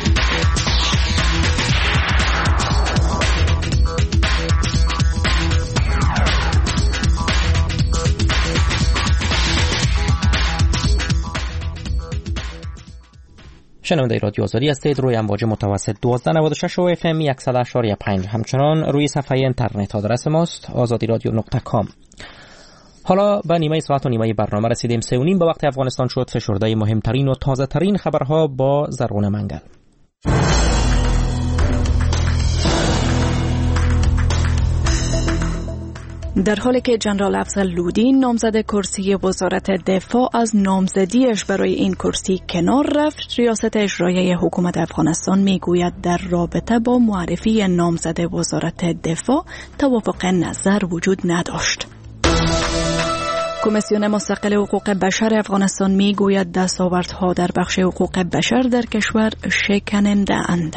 شنونده رادیو آزادی هستید. روی امواج متوسط دوازده نود و شش و اف ام صد و اشاری پنج، همچنان روی صفحه اینترنت آدرس ماست آزادی رادیو نقطه کام. حالا به نیمه ساعت و نیمه برنامه رسیدیم. سه و نیم به وقت افغانستان شد. فشرده مهمترین و تازه ترین خبرها با زرغون منگل. در حالی که جنرال افضل لودی نامزد کرسی وزارت دفاع از نامزدیش برای این کرسی کنار رفت، ریاست اجرایی حکومت افغانستان میگوید در رابطه با معرفی نامزد وزارت دفاع توافق نظر وجود نداشت. کمیسیون مستقل حقوق بشر افغانستان میگوید دستاوردها در بخش حقوق بشر در کشور شکننده اند.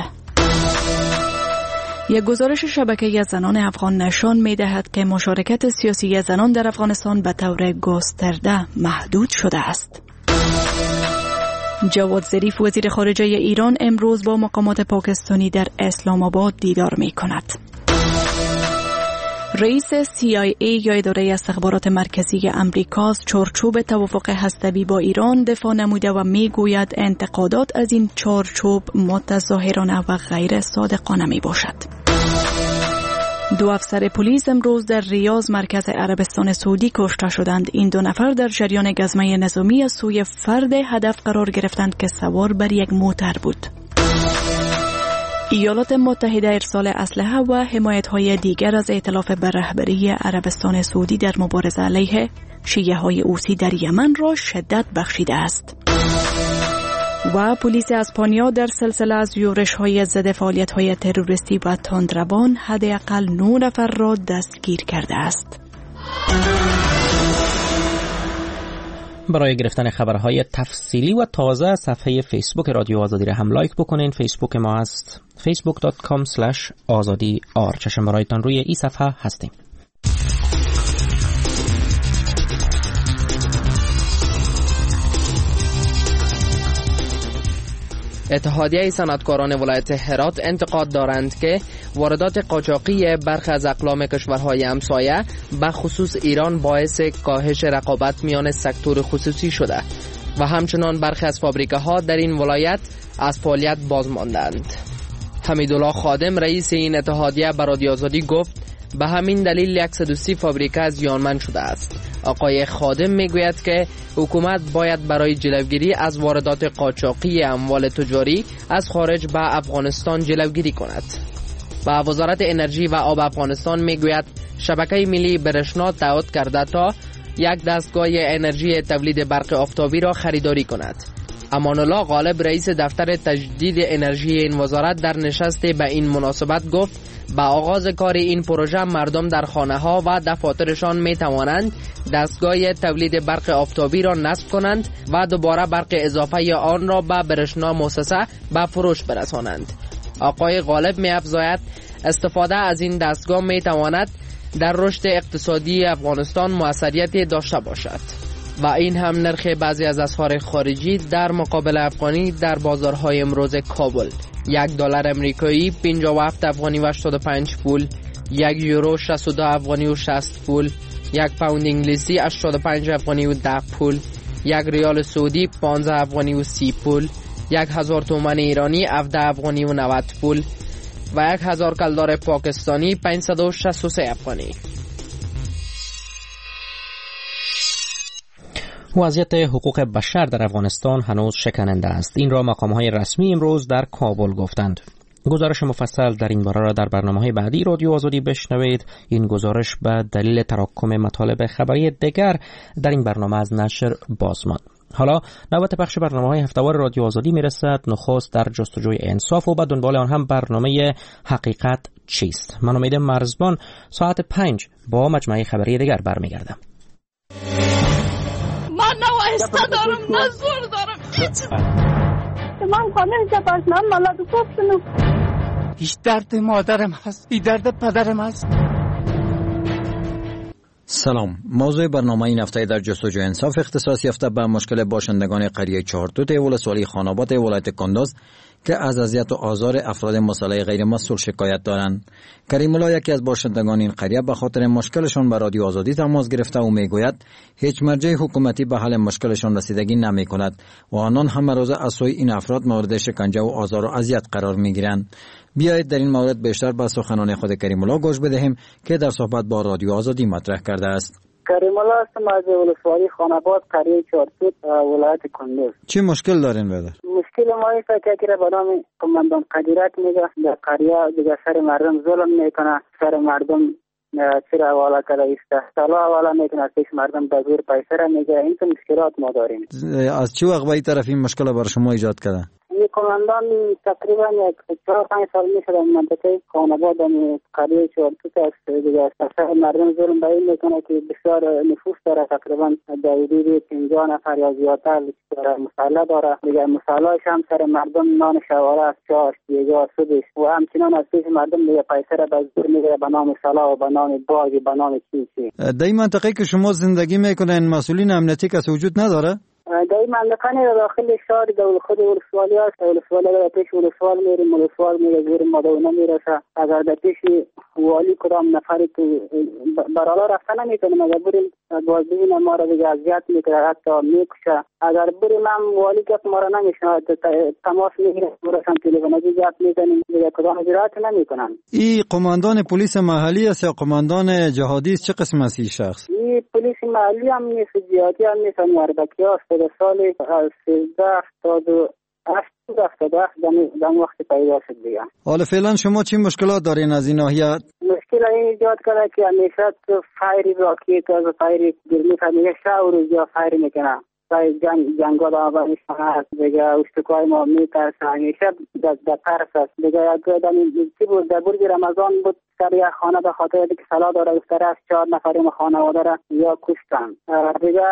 یک گزارش شبکه زنان افغان نشان می‌دهد که مشارکت سیاسی زنان در افغانستان به طور گسترده محدود شده است. جواد ظریف وزیر خارجه ایران امروز با مقامات پاکستانی در اسلام آباد دیدار می‌کند. رئیس سی آی ای یا اداره استخبارات مرکزی امریکا از چارچوب توافق هسته‌ای با ایران دفاع نموده و میگوید انتقادات از این چارچوب متظاهرانه و غیر صادقانه می باشد. دو افسر پلیس امروز در ریاض مرکز عربستان سعودی کشته شدند. این دو نفر در جریان گزمه نظامی از سوی فرد هدف قرار گرفتند که سوار بر یک موتر بود. ایالات متحده ارسال اسلحه و حمایت‌های دیگر از ائتلاف به رهبری عربستان سعودی در مبارزه علیه شیعه های حوثی در یمن را شدت بخشیده است. و پلیس اسپانیا در سلسله از یورش‌های ضد فعالیت‌های تروریستی و تندروان حداقل نه نفر را دستگیر کرده است. برای گرفتن خبرهای تفصیلی و تازه صفحه فیسبوک رادیو آزادی را هم لایک بکنین. فیسبوک ما است فیسبوک دات کام اسلش آزادی آر. چشم برایتان روی این صفحه هستیم. اتحادیه صنعتکاران ولایت هرات انتقاد دارند که واردات قاچاقی برخی از اقلام کشورهای همسایه به خصوص ایران باعث کاهش رقابت میان سکتور خصوصی شده و همچنان برخی از فابریکه‌ها در این ولایت از فعالیت باز ماندند. حمیدالله خادم رئیس این اتحادیه به رادیو آزادی گفت به همین دلیل صد و سی فابریکه زیانمند شده است. آقای خادم میگوید که حکومت باید برای جلوگیری از واردات قاچاقی اموال تجاری از خارج به افغانستان جلوگیری کند. و وزارت انرژی و آب افغانستان میگوید شبکه ملی برشنا تعهد کرده تا یک دستگاه انرژی تولید برق آفتابی را خریداری کند. امان الله غالب رئیس دفتر تجدید انرژی این وزارت در نشست به این مناسبت گفت با آغاز کار این پروژه مردم در خانه ها و دفاترشان می توانند دستگاه تولید برق آفتابی را نصب کنند و دوباره برق اضافه آن را به برشنا مؤسسه به فروش برسانند. آقای غالب می افزاید استفاده از این دستگاه می تواند در رشد اقتصادی افغانستان موثریت داشته باشد و این هم نرخ بعضی از اسعار خارجی در مقابل افغانی در بازارهای امروز کابل: یک دلار امریکایی پنجاه و هفت افغانی و هشتاد و پنج پول، یک یورو شصت و دو افغانی و شصت پول، یک پوند انگلیسی هشتاد و پنج افغانی و ده پول، یک ریال سعودی پانزده افغانی و سی پول، یک هزار تومان ایرانی هفده افغانی و نود پول و یک هزار کلدار پاکستانی پانصد و شصت و سه افغانی. وضعیت حقوق بشر در افغانستان هنوز شکننده است. این را مقام‌های رسمی امروز در کابل گفتند. گزارش مفصل در این باره را در برنامه‌های بعدی رادیو آزادی بشنوید. این گزارش به دلیل تراکم مطالب خبری دیگر در این برنامه از نشر باز ماند. حالا نوبت پخش برنامه‌های هفته‌وار رادیو آزادی میرسد. نخست در جستجوی انصاف و بعد دنبال آن هم برنامه حقیقت چیست. من امید مرزبان ساعت پنج با مجموعه خبری دیگر برمیگردم. خسته دارم، مزور دارم. هیچ من خانه که پاشنام مالا دو پفتنو. هیچ درد مادرم هست، هیچ درد پدرم هست. سلام. موضوع برنامه این هفته در جستجو انصاف اختصاص یافته به مشکل باشندگان قریه چهارتوت ولسوالی خاناباد ولایت کندوز که از اذیت و آزار افراد مسلح غیر مسئول شکایت دارند. کریم الله یکی از باشندگان این قریه به خاطر مشکلشان به رادیو آزادی تماس گرفته و میگوید هیچ مرجع حکومتی به حل مشکلشان رسیدگی نمی کند و آنان همه روز از سوی این افراد مورد شکنجه و آزار و اذیت قرار می گیرند. بیایید در این مورد بیشتر به سخنان خود کریم الله گوش بدهیم که در صحبت با رادیو آزادی مطرح کرده است. کریم الله هستم از ولسوالی خاناباد قریه چهارتوت ولایت کندوز. چی مشکل دارین برادر؟ مشکل ما است که به نام قماندان قدیرک میگه در قریه دیگه سر مردم ظلم میکنه، سر مردم چرا حواله کرده است، سالا حواله میکنه، پیش مردم به زور پیسه را میگیره. این تو مشکلات ما داریم. از چه وقت به این طرف این مشکل بر شما ایجاد کرده؟ این قماندان تقریبا یک چهار پنج سال میشه در منطقه خاناباد قریه چهارتوت است دیگه. سر مردم ظلم به این میکنه که بسیار نفوس داره، تقریبا در حدود پنجاه نفر یا زیادتر مسلح داره دیگه. مسلحش هم سر مردم نان شواره است، چاش دیگه صبح و همچنان از پیش مردم دیگه پیسه را به زور میگیره به نام صلاح و به نام باغ به نام چی چی. در این منطقه که شما زندگی میکنین مسئولین امنیتی کسی وجود نداره؟ در این منطقه نه، داخل شهر دول خود ولسوالی است. ولسوالی در پیش ولسوال میریم، ولسوال میره زیر ما دو نمیرسه. اگر در پیش والی کدام نفری تو برالا رفتن نمیتونیم، اگر بریم باز ببینه ما را دیگه اذیت میکنه، حتی میکشه. اگر بریم هم والی که ما را نمیشنه تماس میگیره، برسن تلفن گپ میزنیم دیگه کدام اجرات نمیکنن. این قماندان پلیس محلی است یا قماندان جهادی است؟ چه قسم است این شخص؟ این پلیس محلی هم نیست، جهادی هم نیست، مربکی است. در سال سیزده هفتاد و هشت هفتاد و هشت دم وقت پیدا شد دیگه. حالا فعلا شما چی مشکلات دارین از این ناحیه؟ مشکل این ایجاد کرده که همیشه فایری راکت از فایری گرمی فهمیده شاور یا فایری میکنه. سای جنگ جنگا دا آبا میشنه دیگه. اشتکای ما میترسه همیشه در ترس است دیگه. اگر چی بود در برج رمضان بود سر یک خانه به خاطر که سلا داره افتره است چهار نفری ما خانواده را یا کشتن دیگه.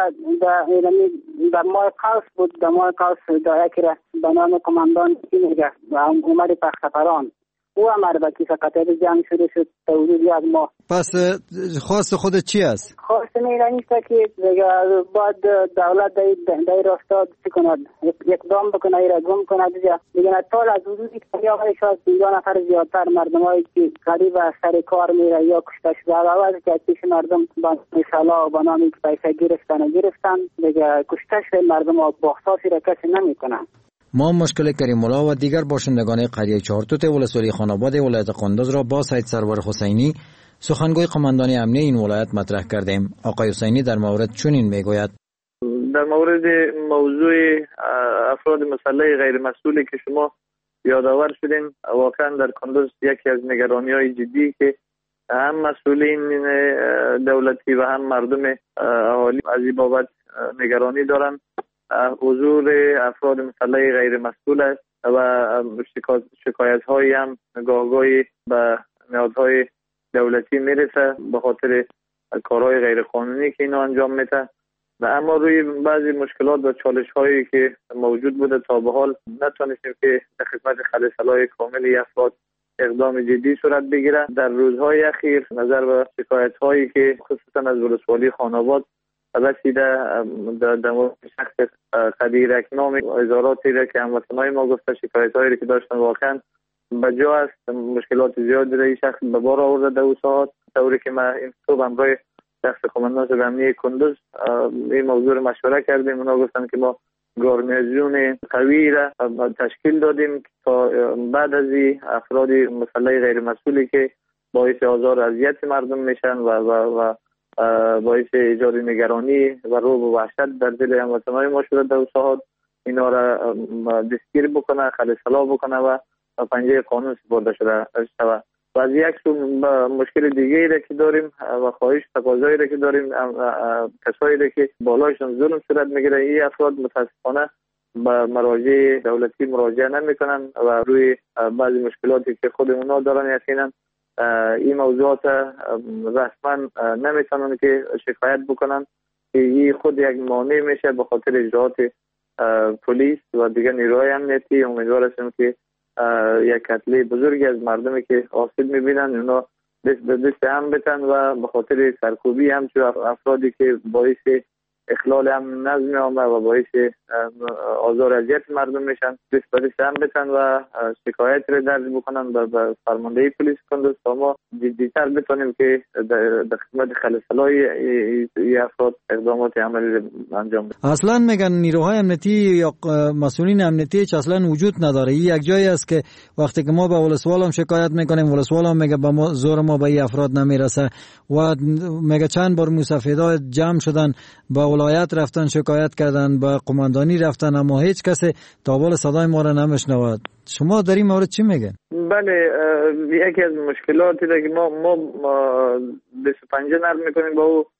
در ماه قوس بود، در ماه قوس دا یکی را به نام قماندان چی میگه عمر پختپران او هم مربکی فقط جنگ شده شد تا حدود یک ماه. پس خواست خودت چی است؟ خواست میره نیست که باید دولت در راستا چی کند، اقدام بکنه، ایره گم کنه دیگه. دیگه نتال از حدودی که یا غیر شاید پنجاه نفر زیادتر مردم هایی که قریب از سر کار میره یا کشته شده عوض که پیش مردم با مثلا و با نامی که پیسه گرفتن و گرفتن دیگه کشته شده مردم ها باختاسی را کسی نمی کنن. ما مشکل کریم الله و دیگر باشندگان قریه چهارتوت ولسوالی خاناباد ولایت کندوز را با سید سرور حسینی سخنگوی قماندان امنی این ولایت مطرح کردیم. آقای حسینی در مورد چنین میگوید: در مورد موضوع افراد مسلح غیر مسئولی که شما یادآور شدین، واقعا در کندوز یکی از نگرانی‌های جدی که هم مسئولین دولتی و هم مردم اهالی از این بابت نگرانی دارند. حضور افراد مسلح غیر مسئول است و شکایت هایی هم گاهگاهی به نهادهای دولتی میرسه به خاطر کارهای غیر قانونی که اینا انجام میده. و اما روی بعضی مشکلات و چالش هایی که موجود بوده تا به حال نتونستیم که در خدمت خل صلاح کامل افراد اقدام جدی صورت بگیره. در روزهای اخیر نظر به شکایت هایی که خصوصا از ولسوالی خاناباد رسیده در مورد شخص قدیرک نام ازاراتی را که هموطنهای ما گفته شکایت هایی که داشتن واقعا بجا است. مشکلات زیادی را این شخص به بار آورده در او ساعت، طوری که ما این صبح همراه شخص قماندان امنی کندوز این موضوع رو مشوره کردیم. اونا گفتن که ما گارنیزیون قوی را تشکیل دادیم تا بعد از این افراد مسلح غیر مسئولی که باعث آزار و اذیت مردم میشن و و و باعث ایجاد نگرانی و رعب و وحشت در دل هموطنهای ما شده در ساحات، اینا را دستگیر بکنه، خل صلاح بکنه و پنجه قانون سپرده شده شود. و از یک سو مشکل دیگه ای را که داریم و خواهش تقاضایی را که داریم، کسایی را که بالایشان ظلم صورت میگیره، این افراد متاسفانه به مراجع دولتی مراجعه نمیکنن و روی بعضی مشکلاتی که خود اونا دارن یقینا این موضوعات رسما نمیتونن که شکایت بکنن که این خود یک مانع میشه به خاطر اجراعات پلیس و دیگر نیروهای امنیتی. امیدوار هستیم که یک کتله بزرگی از مردمی که آسیب میبینن اونا دست به دست هم بتن و به خاطر سرکوبی همچون افرادی که باعث اخلال هم نظم عامه و باعث آزار اذیت مردم میشن دست به دست هم بتن و شکایت را درج بکنن به فرماندهی پلیس کندوز تا ما جدیتر بتونیم که در خدمت خلصلای این افراد اقدامات عملی انجام بدیم. اصلا میگن نیروهای امنیتی یا مسئولین امنیتی چه اصلا وجود نداره. این یک جایی است که وقتی که ما به ولسوال هم شکایت میکنیم ولسوال هم میگه به ما زور ما به این افراد نمیرسه و میگه چند بار موسفیدا جمع شدن با ولایت رفتن شکایت کردن با قماندانی رفتن اما هیچ کسی تا حالا صدای ما را نمیشنود. شما در این مورد چی میگن؟ بله یکی از مشکلاتی که ما ما بیست و پنج نرم میکنیم با او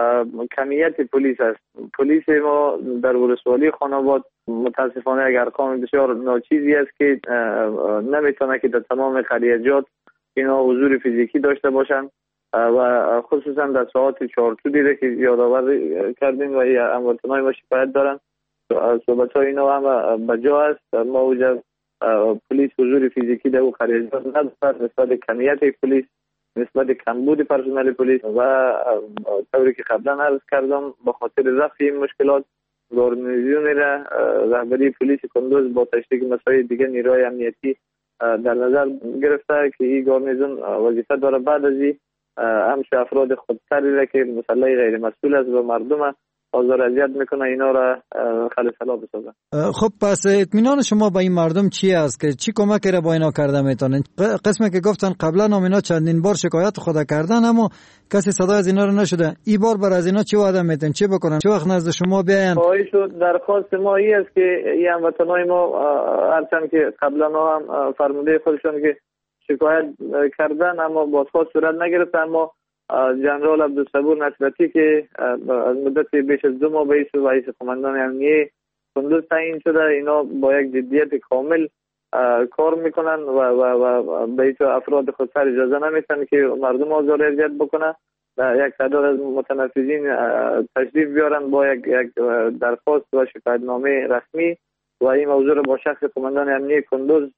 کمیت پلیس است. پلیس ما در ولسوالی خانواد متاسفانه یک ارقام بسیار ناچیزی است که نمیتونه که در تمام قریجات اینا حضور فیزیکی داشته باشن و خصوصا در ساعت چهارتو دیده که یادآوری کردیم و هموطنای ما شکایت دارن. صحبت های اینا هم بجا است. ما اوجه پلیس حضور فیزیکی در او قریجات ندارد نسبت کمیت پلیس، نسبت کمبود پرسنل پلیس و طوری که قبلا عرض کردم به خاطر رفع این مشکلات گارنیزیون را رهبری پلیس کندوز با تشریک مسائل دیگه نیروهای امنیتی در نظر گرفته که این گارنیزیون وظیفه داره بعد از این همچه افراد خودتری را که مسلح غیر مسئول است و مردم آزار اذیت میکنه اینا را خلصلا بسازن. خب پس اطمینان شما با این مردم چی است که چی کمکی را با اینا کرده میتونن؟ قسمی که گفتن قبلا هم اینا چندین بار شکایت خود کردن اما کسی صدای از اینا رو نشده. این بار بر از اینا چی وعده میتن؟ چی بکنن؟ چه وقت نزد شما بیاین؟ خواهش درخواست ما این است که این هموطنای ما هرچند که قبلا هم فرموده خودشون که شکایت کردن اما بازخواست صورت نگرفت، اما جنرال عبدالصبور نصرتی که از مدت بیش از دو ماه به ایسو و ایسو قماندان امنیه کندوز تعیین شده اینا با یک جدیت کامل کار میکنن و و و به ایسو افراد خودسر اجازه نمیتن که مردم آزار اذیت بکنن. یک تعداد از متنفذین تشریف بیارن با یک یک درخواست و شکایتنامه رسمی و این موضوع رو با شخص قماندان امنیه کندوز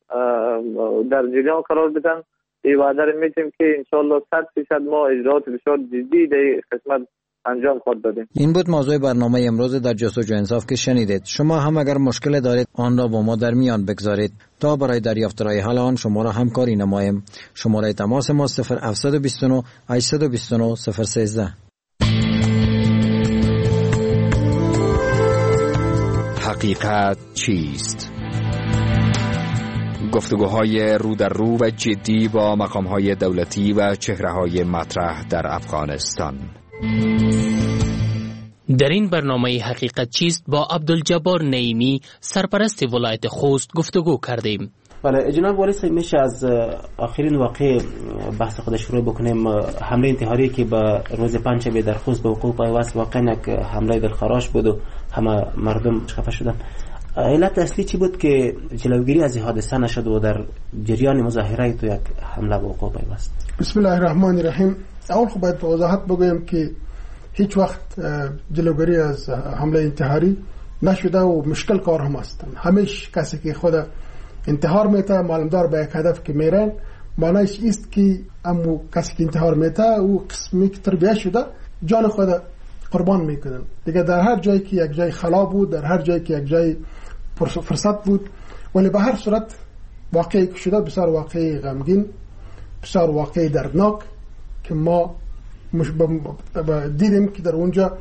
در جریان قرار بدن. این وعده رو میتیم که انشالله صد فیصد ما اجراات بسیار جدی در قسمت انجام خواهد دادیم. این بود موضوع برنامه امروز در جستجوی انصاف که شنیدید. شما هم اگر مشکل دارید آن را با ما در میان بگذارید تا برای دریافت راه حل آن شما را همکاری نماییم. شماره تماس ما صفر هفت دو نه هشت دو نه صفر یک سه. حقیقت چیست؟ گفتگوهای رو در رو و جدی با مقامهای دولتی و چهره‌های مطرح در افغانستان. در این برنامه حقیقت چیست با عبدالجبار نعیمی سرپرست ولایت خوست گفتگو کردیم. بله جناب والی صاحب، میشه از آخرین واقع بحث خود شروع بکنیم. حمله انتحاری که به روز پنجشنبه در خوست به وقوع پیوست واقعا یک حمله دلخراش بود و همه مردم خفه شدن. علت اصلی چی بود که جلوگیری از حادثه نشد و در جریان مظاهره تو یک حمله به وقوع پیوست؟ بسم الله الرحمن الرحیم. اول خب باید وضاحت بگویم که هیچ وقت جلوگیری از حمله انتحاری نشده و مشکل کار هم است. همیشه کسی که خود انتحار میته معلومدار به یک هدف که میرن معنیش است که امو کسی که انتحار میته او قسمی که تربیه شده جان خود قربان میکنن دیگه. در هر جایی که یک جای خلا بود، در هر جایی که یک جای فرصت بود، ولی به هر صورت واقعی که شده بسیار واقعی غمگین، بسیار واقعی دردناک که ما مش دیدیم که در اونجا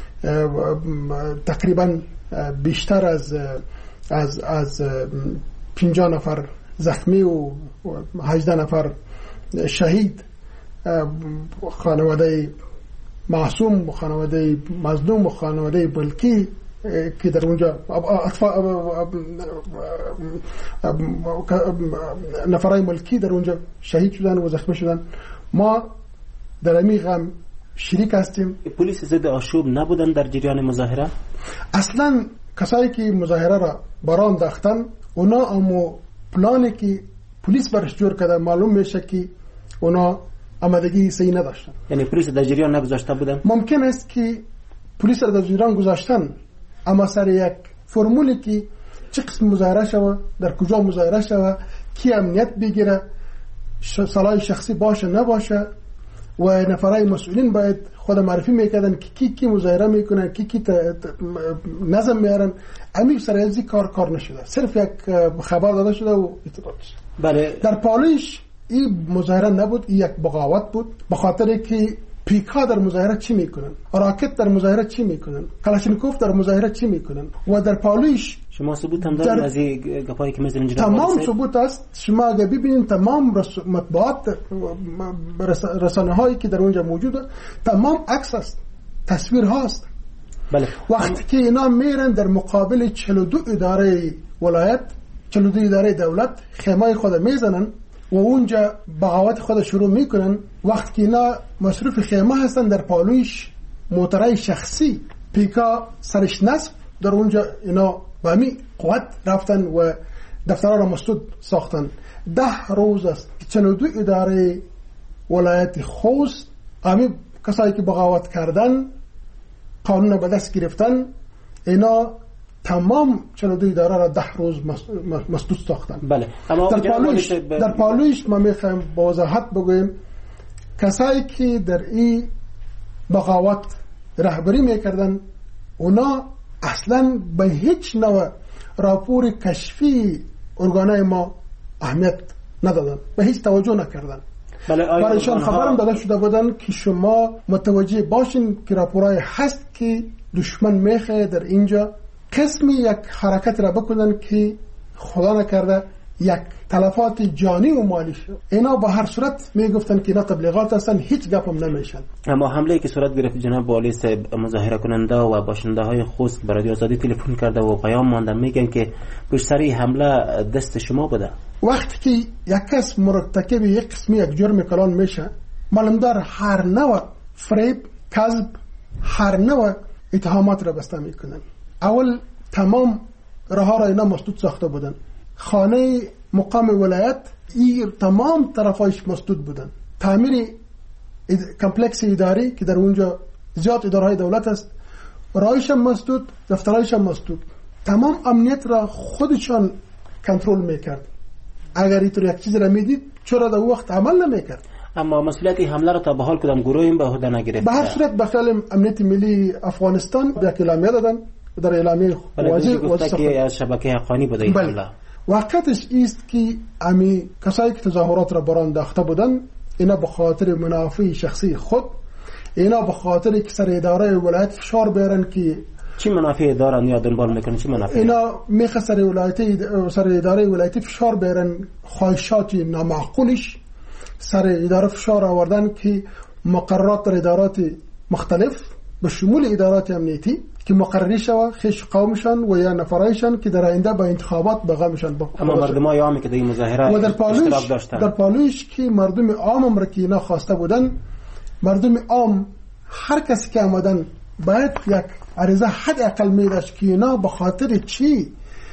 تقریبا بیشتر از از از پنجاه نفر زخمی و هجده نفر شهید، خانواده معصوم و خانواده مظلوم و خانواده بلکی که در اونجا نفرای ملکی در اونجا شهید شدن و زخمی شدن. ما در این غم شریک هستیم. پلیس ضد آشوب نبودن در جریان مظاهره؟ اصلا کسایی که مظاهره را بران داختن اونا امو پلانی که پلیس برش جور کرده معلوم میشه که اونا آمادگی صحیح نداشتن. یعنی پلیس در جریان نگذاشته بودن؟ ممکن است که پلیس را در ایران گذاشتن، اما سر یک فرمولی که چه قسم مظاهره شوه، در کجا مظاهره شوه، کی امنیت بگیره، سلاح شخصی باشه نباشه و نفرای مسئولین باید خود معرفی میکردن که کی کی مظاهره میکنن، کی کی نظم میارن. امی سر ازی کار کار نشده، صرف یک خبر داده شده و اطلاع شده. بله. در پالیش این مظاهره نبود، این یک بغاوت بود، به خاطر که پیکا در مظاهره چی میکنن، راکت در مظاهره چی میکنن، کلاشینکوف در مظاهره چی میکنن. و در پالیش شما ثبوت هم دارید از این گپایی که میزنین جناب؟ تمام ثبوت است. شما اگه ببینید تمام رس... مطبوعات رس... رسانه هایی که در اونجا موجوده، تمام عکس است، تصویر هاست. بله. وقتی که اینا میرن در مقابل چهل و دو اداره ولایت، چهل و دو اداره دولت خیمه خود میزنن و اونجا بغاوت خود شروع میکنن. وقتی که اینا مصروف خیمه هستن، در پالویش موترای شخصی پیکا سرش نصب، در اونجا اینا با می قوت رفتن و دفترها را مسدود ساختن. ده روز است چهل و دو اداره ولایت خوست، امی کسایی که بغاوت کردن، قانون به دست گرفتن، اینا تمام چهل و دو اداره را ده روز مسدود ساختن. بله. اما در پالویش ب... در پالویش ما میخوایم با وضاحت بگویم کسایی که در این بغاوت رهبری میکردن، اونا اصلا به هیچ نوع راپور کشفی ارگانای ما اهمیت ندادن، به هیچ توجه نکردن. بله. برایشان خبرم داده شده بودن که شما متوجه باشین که راپورای هست که دشمن میخواه در اینجا قسمی یک حرکت را بکنن که خدا نکرده یک تلفات جانی و مالی شد. اینا به هر صورت میگفتن که اینا تبلیغات هستن، هیچ گپ هم نمیشن. اما حمله که صورت گرفت جناب والی صاحب، مظاهره کننده و باشنده های خوست به رادیو آزادی تلفن کرده و پیام ماندن، میگن که پشت سر حمله دست شما بوده. وقتی که یک کس مرتکب یک قسمی یک جرم کلان میشه، معلومدار هر نوع فریب، کذب، هر نوع اتهامات را بسته میکنن. اول تمام راه را اینا مسدود ساخته بودن، خانه مقام ولایت ای تمام طرفایش مسدود بودن، تعمیر کمپلکس اداری که در اونجا زیاد ادارهای دولت است راهش هم مسدود، دفترهایش هم مسدود. تمام امنیت را خودشان کنترل میکرد. اگر اینطور یک چیز را میدید چرا در وقت عمل نمیکرد؟ اما مسئولیت حمله را تا به حال کدام گروه به عهده نگرفت؟ به هر صورت بخیال امنیت ملی افغانستان یک اعلامیه دادن، در اعلامیه واضح گفته که از شبکه حقانی بوده این حمله. واقعیتش است که امی کسایی که تظاهرات را بران داخته بودن، اینا به خاطر منافع شخصی خود، اینا به خاطر که سر اداره ولایت فشار بیارن که چی منافع دارن یا دنبال میکنن، چی منافع؟ اینا میخواد سر ولایت سر اداره ولایتی فشار بیارن، خواهشات نامعقولش سر اداره فشار آوردن که مقررات در ادارات مختلف به شمول ادارات امنیتی که مقرری شوه خیش قومشان و یا نفرایشان که در آینده با انتخابات بغامشان با. اما مردم های عامی که در این مظاهره اشتراک داشتن، در پالویش که مردم عام هم را که اینا خواسته بودن، مردم عام هر کسی که آمدن باید یک عریضه حد اقل می داشت که اینا به خاطر چی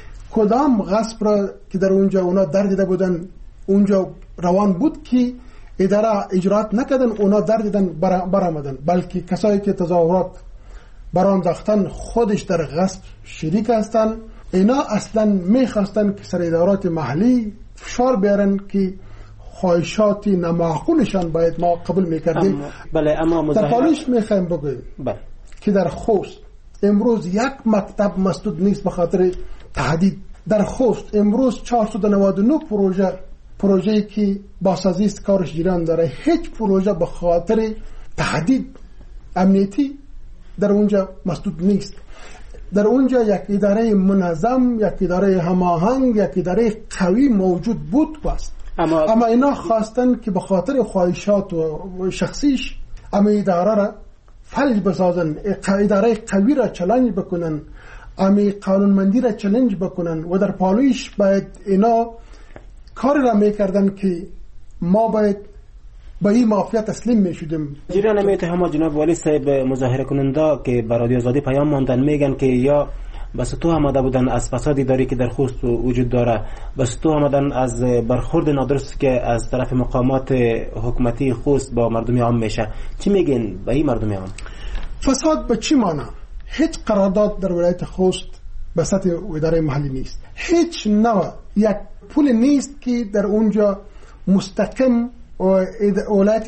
کدام غصب را که در اونجا اونا در دیده بودن اونجا روان بود که اداره اجرات نکردن، اونا در دیدن برآمدن، بلکه کسایی که تظاهرات بران داختن خودش در غصب شریک هستن. اینا اصلا میخواستن که سر ادارات محلی فشار بیارن که خواهشات نامعقولشان باید ما قبول میکردیم. بله. اما مظاهره در پالیش میخوایم بگویم بله که در خوست امروز یک مکتب مسدود نیست به خاطر تهدید. در خوست امروز چهارصد و نود و نه پروژه پروژه‌ای که بازسازی است کارش جریان داره، هیچ پروژه به خاطر تهدید امنیتی در اونجا مسدود نیست. در اونجا یک اداره منظم، یک اداره هماهنگ، یک اداره قوی موجود بود است. اما, اما اینا خواستن که به خاطر خواهشات و شخصیش اما اداره را فلج بسازن، اداره قوی را چالش بکنن، اما قانونمندی را چالش بکنن و در پالویش باید اینا کاری را میکردن که ما باید با این مافیا تسلیم میشدیم. جریان اتهام جناب والی صاحب مظاهره کننده که به رادیو آزادی پیام ماندن میگن که یا بس تو آمده بودن از فساد اداری که در خوست وجود داره، بس تو آمدن از برخورد نادرست که از طرف مقامات حکومتی خوست با مردم عام میشه. چی میگین به این مردم عام؟ فساد به چی معنی؟ هیچ قرارداد در ولایت خوست به سطح اداره محلی نیست. هیچ نوع یک پول نیست که در اونجا مستقیم ولایت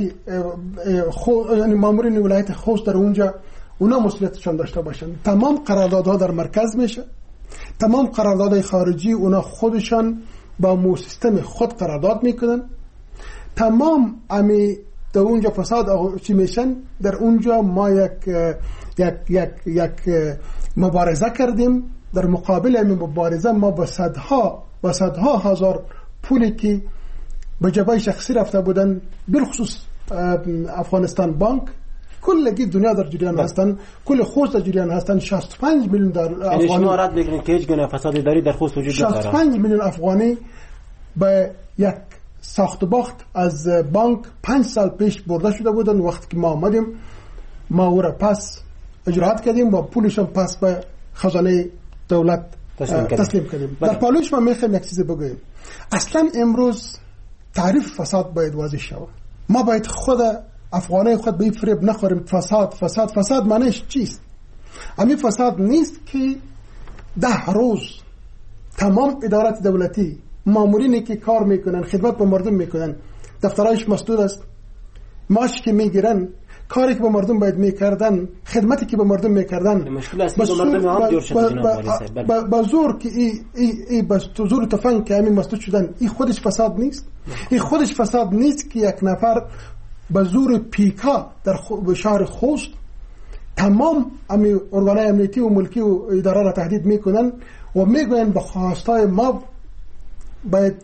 یعنی مامورین ولایت خوست در اونجا اونا مسئولیتشان داشته باشن. تمام قراردادها در مرکز میشه. تمام قراردادهای خارجی اونا خودشان با مو سیستم خود قرارداد میکنن. تمام امی در اونجا فساد چی میشن؟ در اونجا ما یک یک یک یک مبارزه کردیم. در مقابل این مبارزه ما با صدها و صدها هزار پولی که به جبهه شخصی رفته بودن، بالخصوص افغانستان بانک، کلگی دنیا در جریان هستن، کل خوست در جریان هستن. شصت و پنج میلیون در افغانی شما رد بگیرید که هیچ گونه فساد اداری در خوست وجود نداره. شصت و پنج میلیون افغانی به یک ساخت و باخت از بانک پنج سال پیش برده شده بودن. وقتی که ما آمدیم ما او را پس اجراات کردیم و پولشون پس به خزانه دولت تسلیم, تسلیم کردیم. در پالوش ما میخوایم یک چیزی بگویم. اصلا امروز تعریف فساد باید واضح شود. ما باید خود افغانای خود به این فریب نخوریم. فساد فساد فساد معنیش چیست؟ همین فساد نیست که ده روز تمام ادارات دولتی، مامورینی که کار میکنن، خدمت به مردم میکنن، دفترایش مسدود است، معاش که میگیرن، کاری که به مردم باید میکردن، خدمتی که به مردم میکردن، مشکل اصلی به مردم هم جور شده جناب. با زور که ای ای ای بس زور تفنگ که همین مسدود شدن، این خودش فساد نیست؟ این خودش فساد نیست که یک نفر به زور پیکا در شهر خوست تمام امی ارگانهای امنیتی و ملکی و اداره را تهدید میکنن و میگوین به خواستای ما باید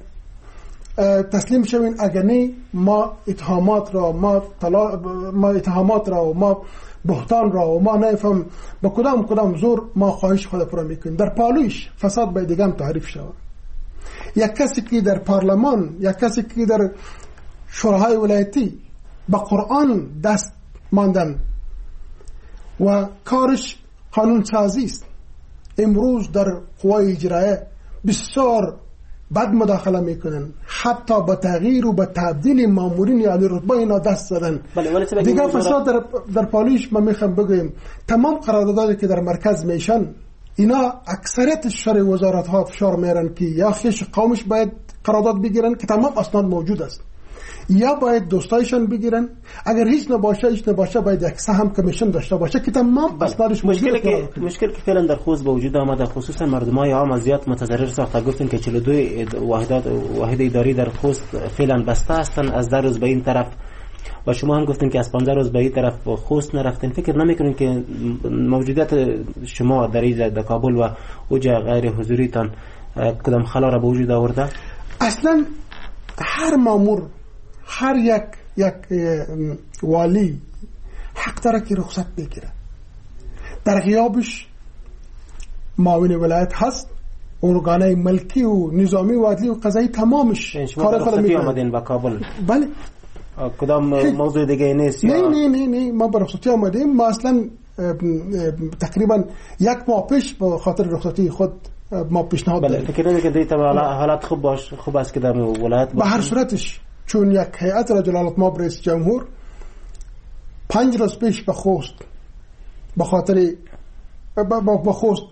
تسلیم شوین، اگر نه ما اتهامات را ما طلا ما اتهامات را و ما بهتان را و ما نفهم با کدام کدام زور ما خواهش خود پورا میکنیم. در پالوش فساد باید دیگه هم تعریف شود. یک کسی که در پارلمان، یک کسی که در شوراهای ولایتی با قرآن دست ماندن و کارش قانون سازی است، امروز در قوای اجرایه بسیار بد مداخله میکنن، حتی با تغییر و با تبدیل مامورین عالی رتبه اینا دست زدن. دیگه فساد در, در پالیش ما میخوام بگویم تمام قرارداداتی که در مرکز میشن اینا اکثریت شر وزارت ها فشار میرن که یا خیش قومش باید قرارداد بگیرن که تمام اسناد موجود است، یا باید دوستایشان بگیرن، اگر هیچ نباشه هیچ نباشه باید یک سهم کمیشن داشته باشه که تمام اسنادش موجود است. مشکلی که مشکل که فعلا در خوست به وجود آمده، خصوصا مردمای عام زیاد متضرر ساخته. گفتن که چهل و دو واحدات واحد اداری در خوست فعلا بسته هستن از در روز به این طرف و شما هم گفتن که از پانزده روز به این طرف خوست نرفتن. فکر نمیکنین که موجودیت شما در اینجا در کابل و اوجا غیر حضوریتان کدام خلا را به وجود آورده؟ اصلا هر مامور، هر یک یک والی حق داره که رخصت بگیره. در غیابش معاون ولایت هست، ارگانهای ملکی و نظامی و عدلی و قضایی تمامش کار خود میکنه. آمدین با کابل؟ بله. کدام موضوع دیگه نیست؟ نه نه نه نه ما به رخصتی آمدیم. ما اصلا تقریبا یک ماه پیش به خاطر رخصتی خود ما پیشنهاد دادیم. بله. فکر نمی‌کنید دیگه حالت خوب باش خوب است که در ولایت به هر صورتش چون یک هیئت را جلالت مآب رئیس جمهور پنج روز پیش به خوست به خاطر به خوست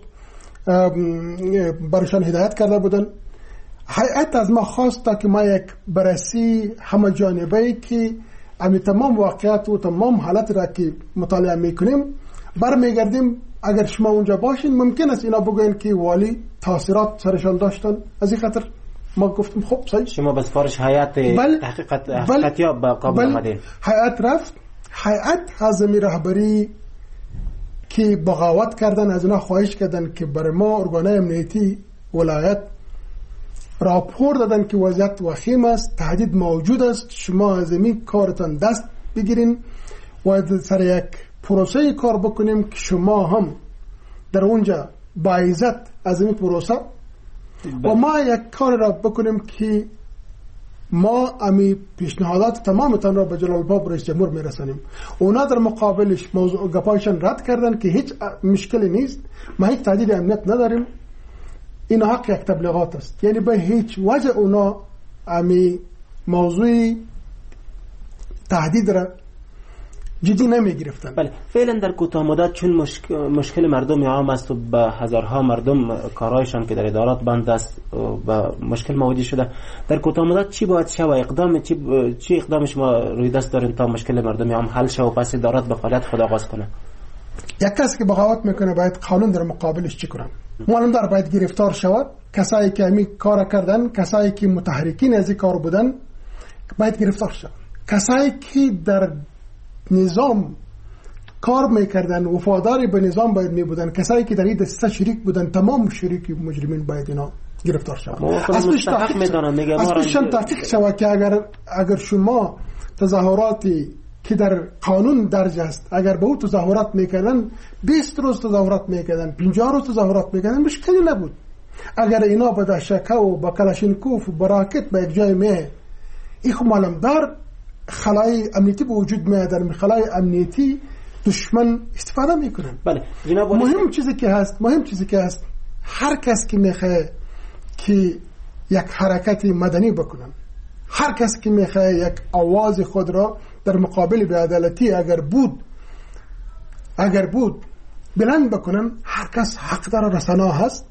برشان هدایت کرده بودن. هیئت از ما خواست تا که ما یک بررسی همه جانبه‌ای که امی تمام واقعات و تمام حالت را که مطالعه میکنیم برمیگردیم. اگر شما اونجا باشین ممکن است اینا بگوین که والی تاثیرات سرشان داشتن. از این خاطر ما گفتیم خب صحیح. شما به سفارش هیئت تحقیقات حقیقتیا به کابل آمدین؟ هیئت رفت. هیئت حزمی رهبری که بغاوت کردن از اینا خواهش کردن که برای ما ارگانهای امنیتی ولایت راپور دادن که وضعیت وخیم است، تهدید موجود است، شما از این کارتان دست بگیرین و سر یک پروسه کار بکنیم که شما هم در اونجا با عزت از این پروسه و ما یک کار را بکنیم که ما امی پیشنهادات تمامتان را به جلال باب رئیس جمهور میرسانیم. اونا در مقابلش موضوع گپایشان رد کردن که هیچ مشکلی نیست، ما هیچ تهدید امنیت نداریم، این حق یک تبلیغات است. یعنی به هیچ وجه اونا امی موضوع تهدید را جدی نمی گرفتن. بله فعلا در کوتاه مدت چون مشک... مشکل مردم عام است و به هزارها مردم کارایشان که در ادارات بند است و مشکل مواجه شده، در کوتاه مدت چی باید شود؟ اقدام چی ب... چی اقدام شما روی دست دارین تا مشکل مردم عام حل شود و پس ادارات به فعالیت خود آغاز کنه؟ یک کسی که بغاوت میکنه باید قانون در مقابلش چی کنه؟ معلوم دار باید گرفتار شود. کسایی که همی کار کردن، کسایی که متحرکین از این کار بودن باید گرفتار شود. کسایی که در نظام کار میکردن وفاداری به نظام باید می بودن، کسایی که در این دسته شریک بودن تمام شریک مجرمین باید اینا گرفتار شود. اصلش تحقیق شود که اگر اگر شما تظاهراتی که در قانون درج است اگر به او تظاهرات میکردن، بیست روز تظاهرات میکردن، پنجاه روز تظاهرات میکردن، مشکلی نبود. اگر اینا با دشکه و با کلاشینکوف و با راکت به یک جای می این خب معلوم دار خلای امنیتی به وجود میاد، در خلای امنیتی دشمن استفاده میکنن. بله مهم چیزی که هست مهم چیزی که هست هر کس که میخواد که یک حرکت مدنی بکنن، هر کس که میخواد یک آواز خود را در مقابل بی‌عدالتی اگر بود اگر بود بلند بکنن، هر کس حق داره. رسانه هست،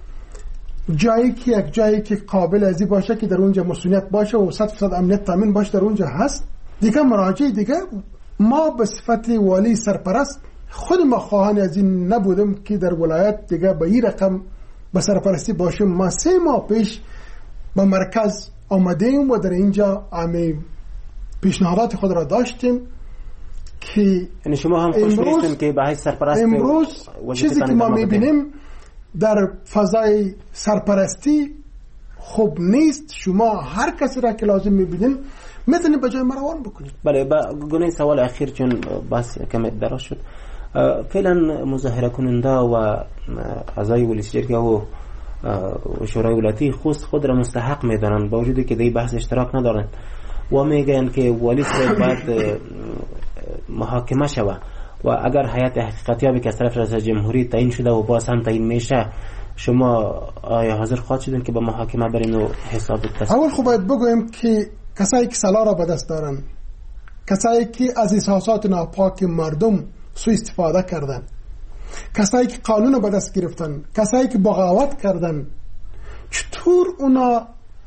جایی که یک جایی که قابل ازی باشه که در اونجا مسئولیت باشه و صد درصد امنیت تامین باشه در اونجا هست. دیگه مراجعه دیگه بود. ما به صفت والی سرپرست خود ما خواهان از این نبودم که در ولایت دیگه به این رقم به سرپرستی باشیم. ما سه ماه پیش به مرکز آمدیم و در اینجا امی پیشنهادات خود را داشتیم که یعنی شما هم خوش نیستین که به سرپرست امروز چیزی که ما میبینیم در فضای سرپرستی خوب نیست. شما هر کسی را که لازم میبینین میتونید به جای مروان بکنید. بله با گونه سوال اخیر چون بس کم دراز شد، فعلا مظاهره کننده و اعضای ولایت جرگه و شورای ولایتی خوست خود را مستحق میدانند با وجودی که در بحث اشتراک ندارند و میگن که والی باید محاکمه شود و اگر هیئت حقیقتیابی که از طرف رئیس جمهوری تعیین شده و باز هم تعیین میشه، شما آیا حاضر خواهد شدین که به محاکمه برین و حساب تصدیق؟ اول خب باید بگویم که کسایی که سلاح را به دست دارن، کسایی که از احساسات ناپاک مردم سوء استفاده کردن، کسایی که قانون را به دست گرفتن، کسایی که بغاوت کردن، چطور اونا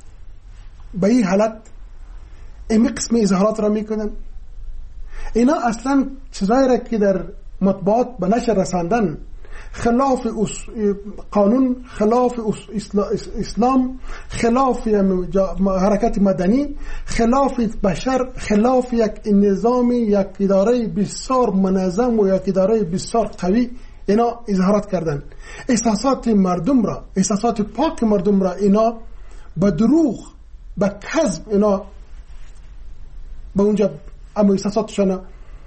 به این حالت این قسم اظهارات را میکنن؟ اینا اصلا چیزایی را که در مطبوعات به نشر رساندن خلاف قانون، خلاف اسلام، خلاف حرکت مدنی، خلاف بشر، خلاف یک نظام، یک اداره بسیار منظم و یک اداره بسیار قوی اینا اظهارات کردن. احساسات مردم را، احساسات پاک مردم را اینا با دروغ، با کذب اینا به اونجا اما احساساتشان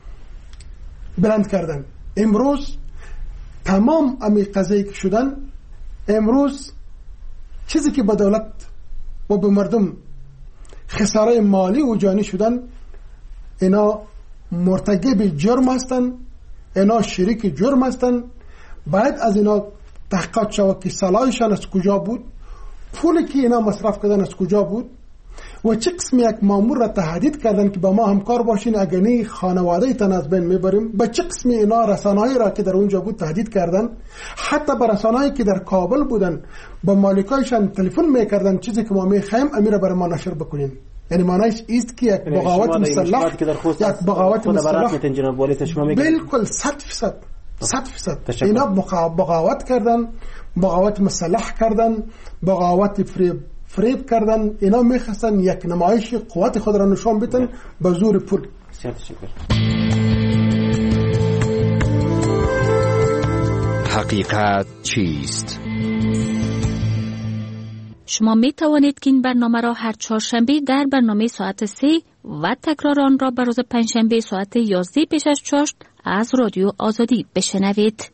بلند کردن. امروز تمام امی قضایی که شدن، امروز چیزی که به دولت و به مردم خساره مالی و جانی شدن، اینا مرتکب جرم هستن، اینا شریک جرم هستن. باید از اینا تحقیقات شود که صلاحشان از کجا بود، پولی که اینا مصرف کردن از کجا بود و چه قسم یک مامور را تهدید کردن که با ما همکار باشین اگر نه خانواده تان از بین میبریم. به چه قسم اینا رسانه‌ای را که در اونجا بود تهدید کردن. حتی به رسانه‌ای که در کابل بودن با مالکایشان تلفن میکردن چیزی که ما میخوایم امیر برای ما نشر بکنین. یعنی معنیش است که یک بغاوت مسلح، یک بغاوت مسلح بالکل صد فیصد صد فیصد اینا بغاوت کردن، بغاوت مسلح کردن، بغاوت فریب فریب کردن. اینا میخواستن یک نمایش قوت خود را نشان بدن به زور پول. حقیقت چیست؟ شما می توانید که این برنامه را هر چهارشنبه در برنامه ساعت سه و تکرار آن را به روز پنجشنبه ساعت یازده پیش از چاشت از رادیو آزادی بشنوید.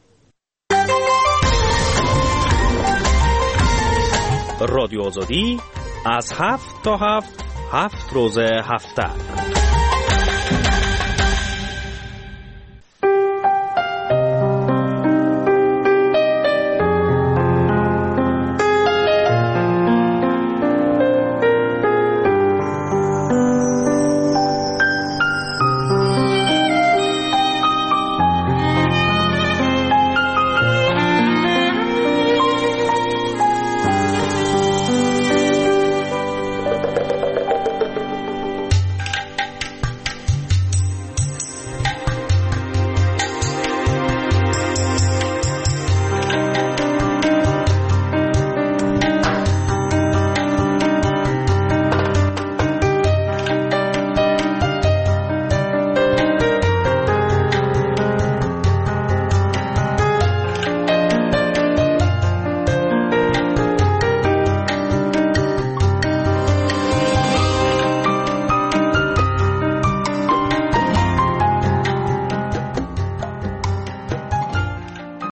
رادیو آزادی از هفت تا هفت هفت روز هفته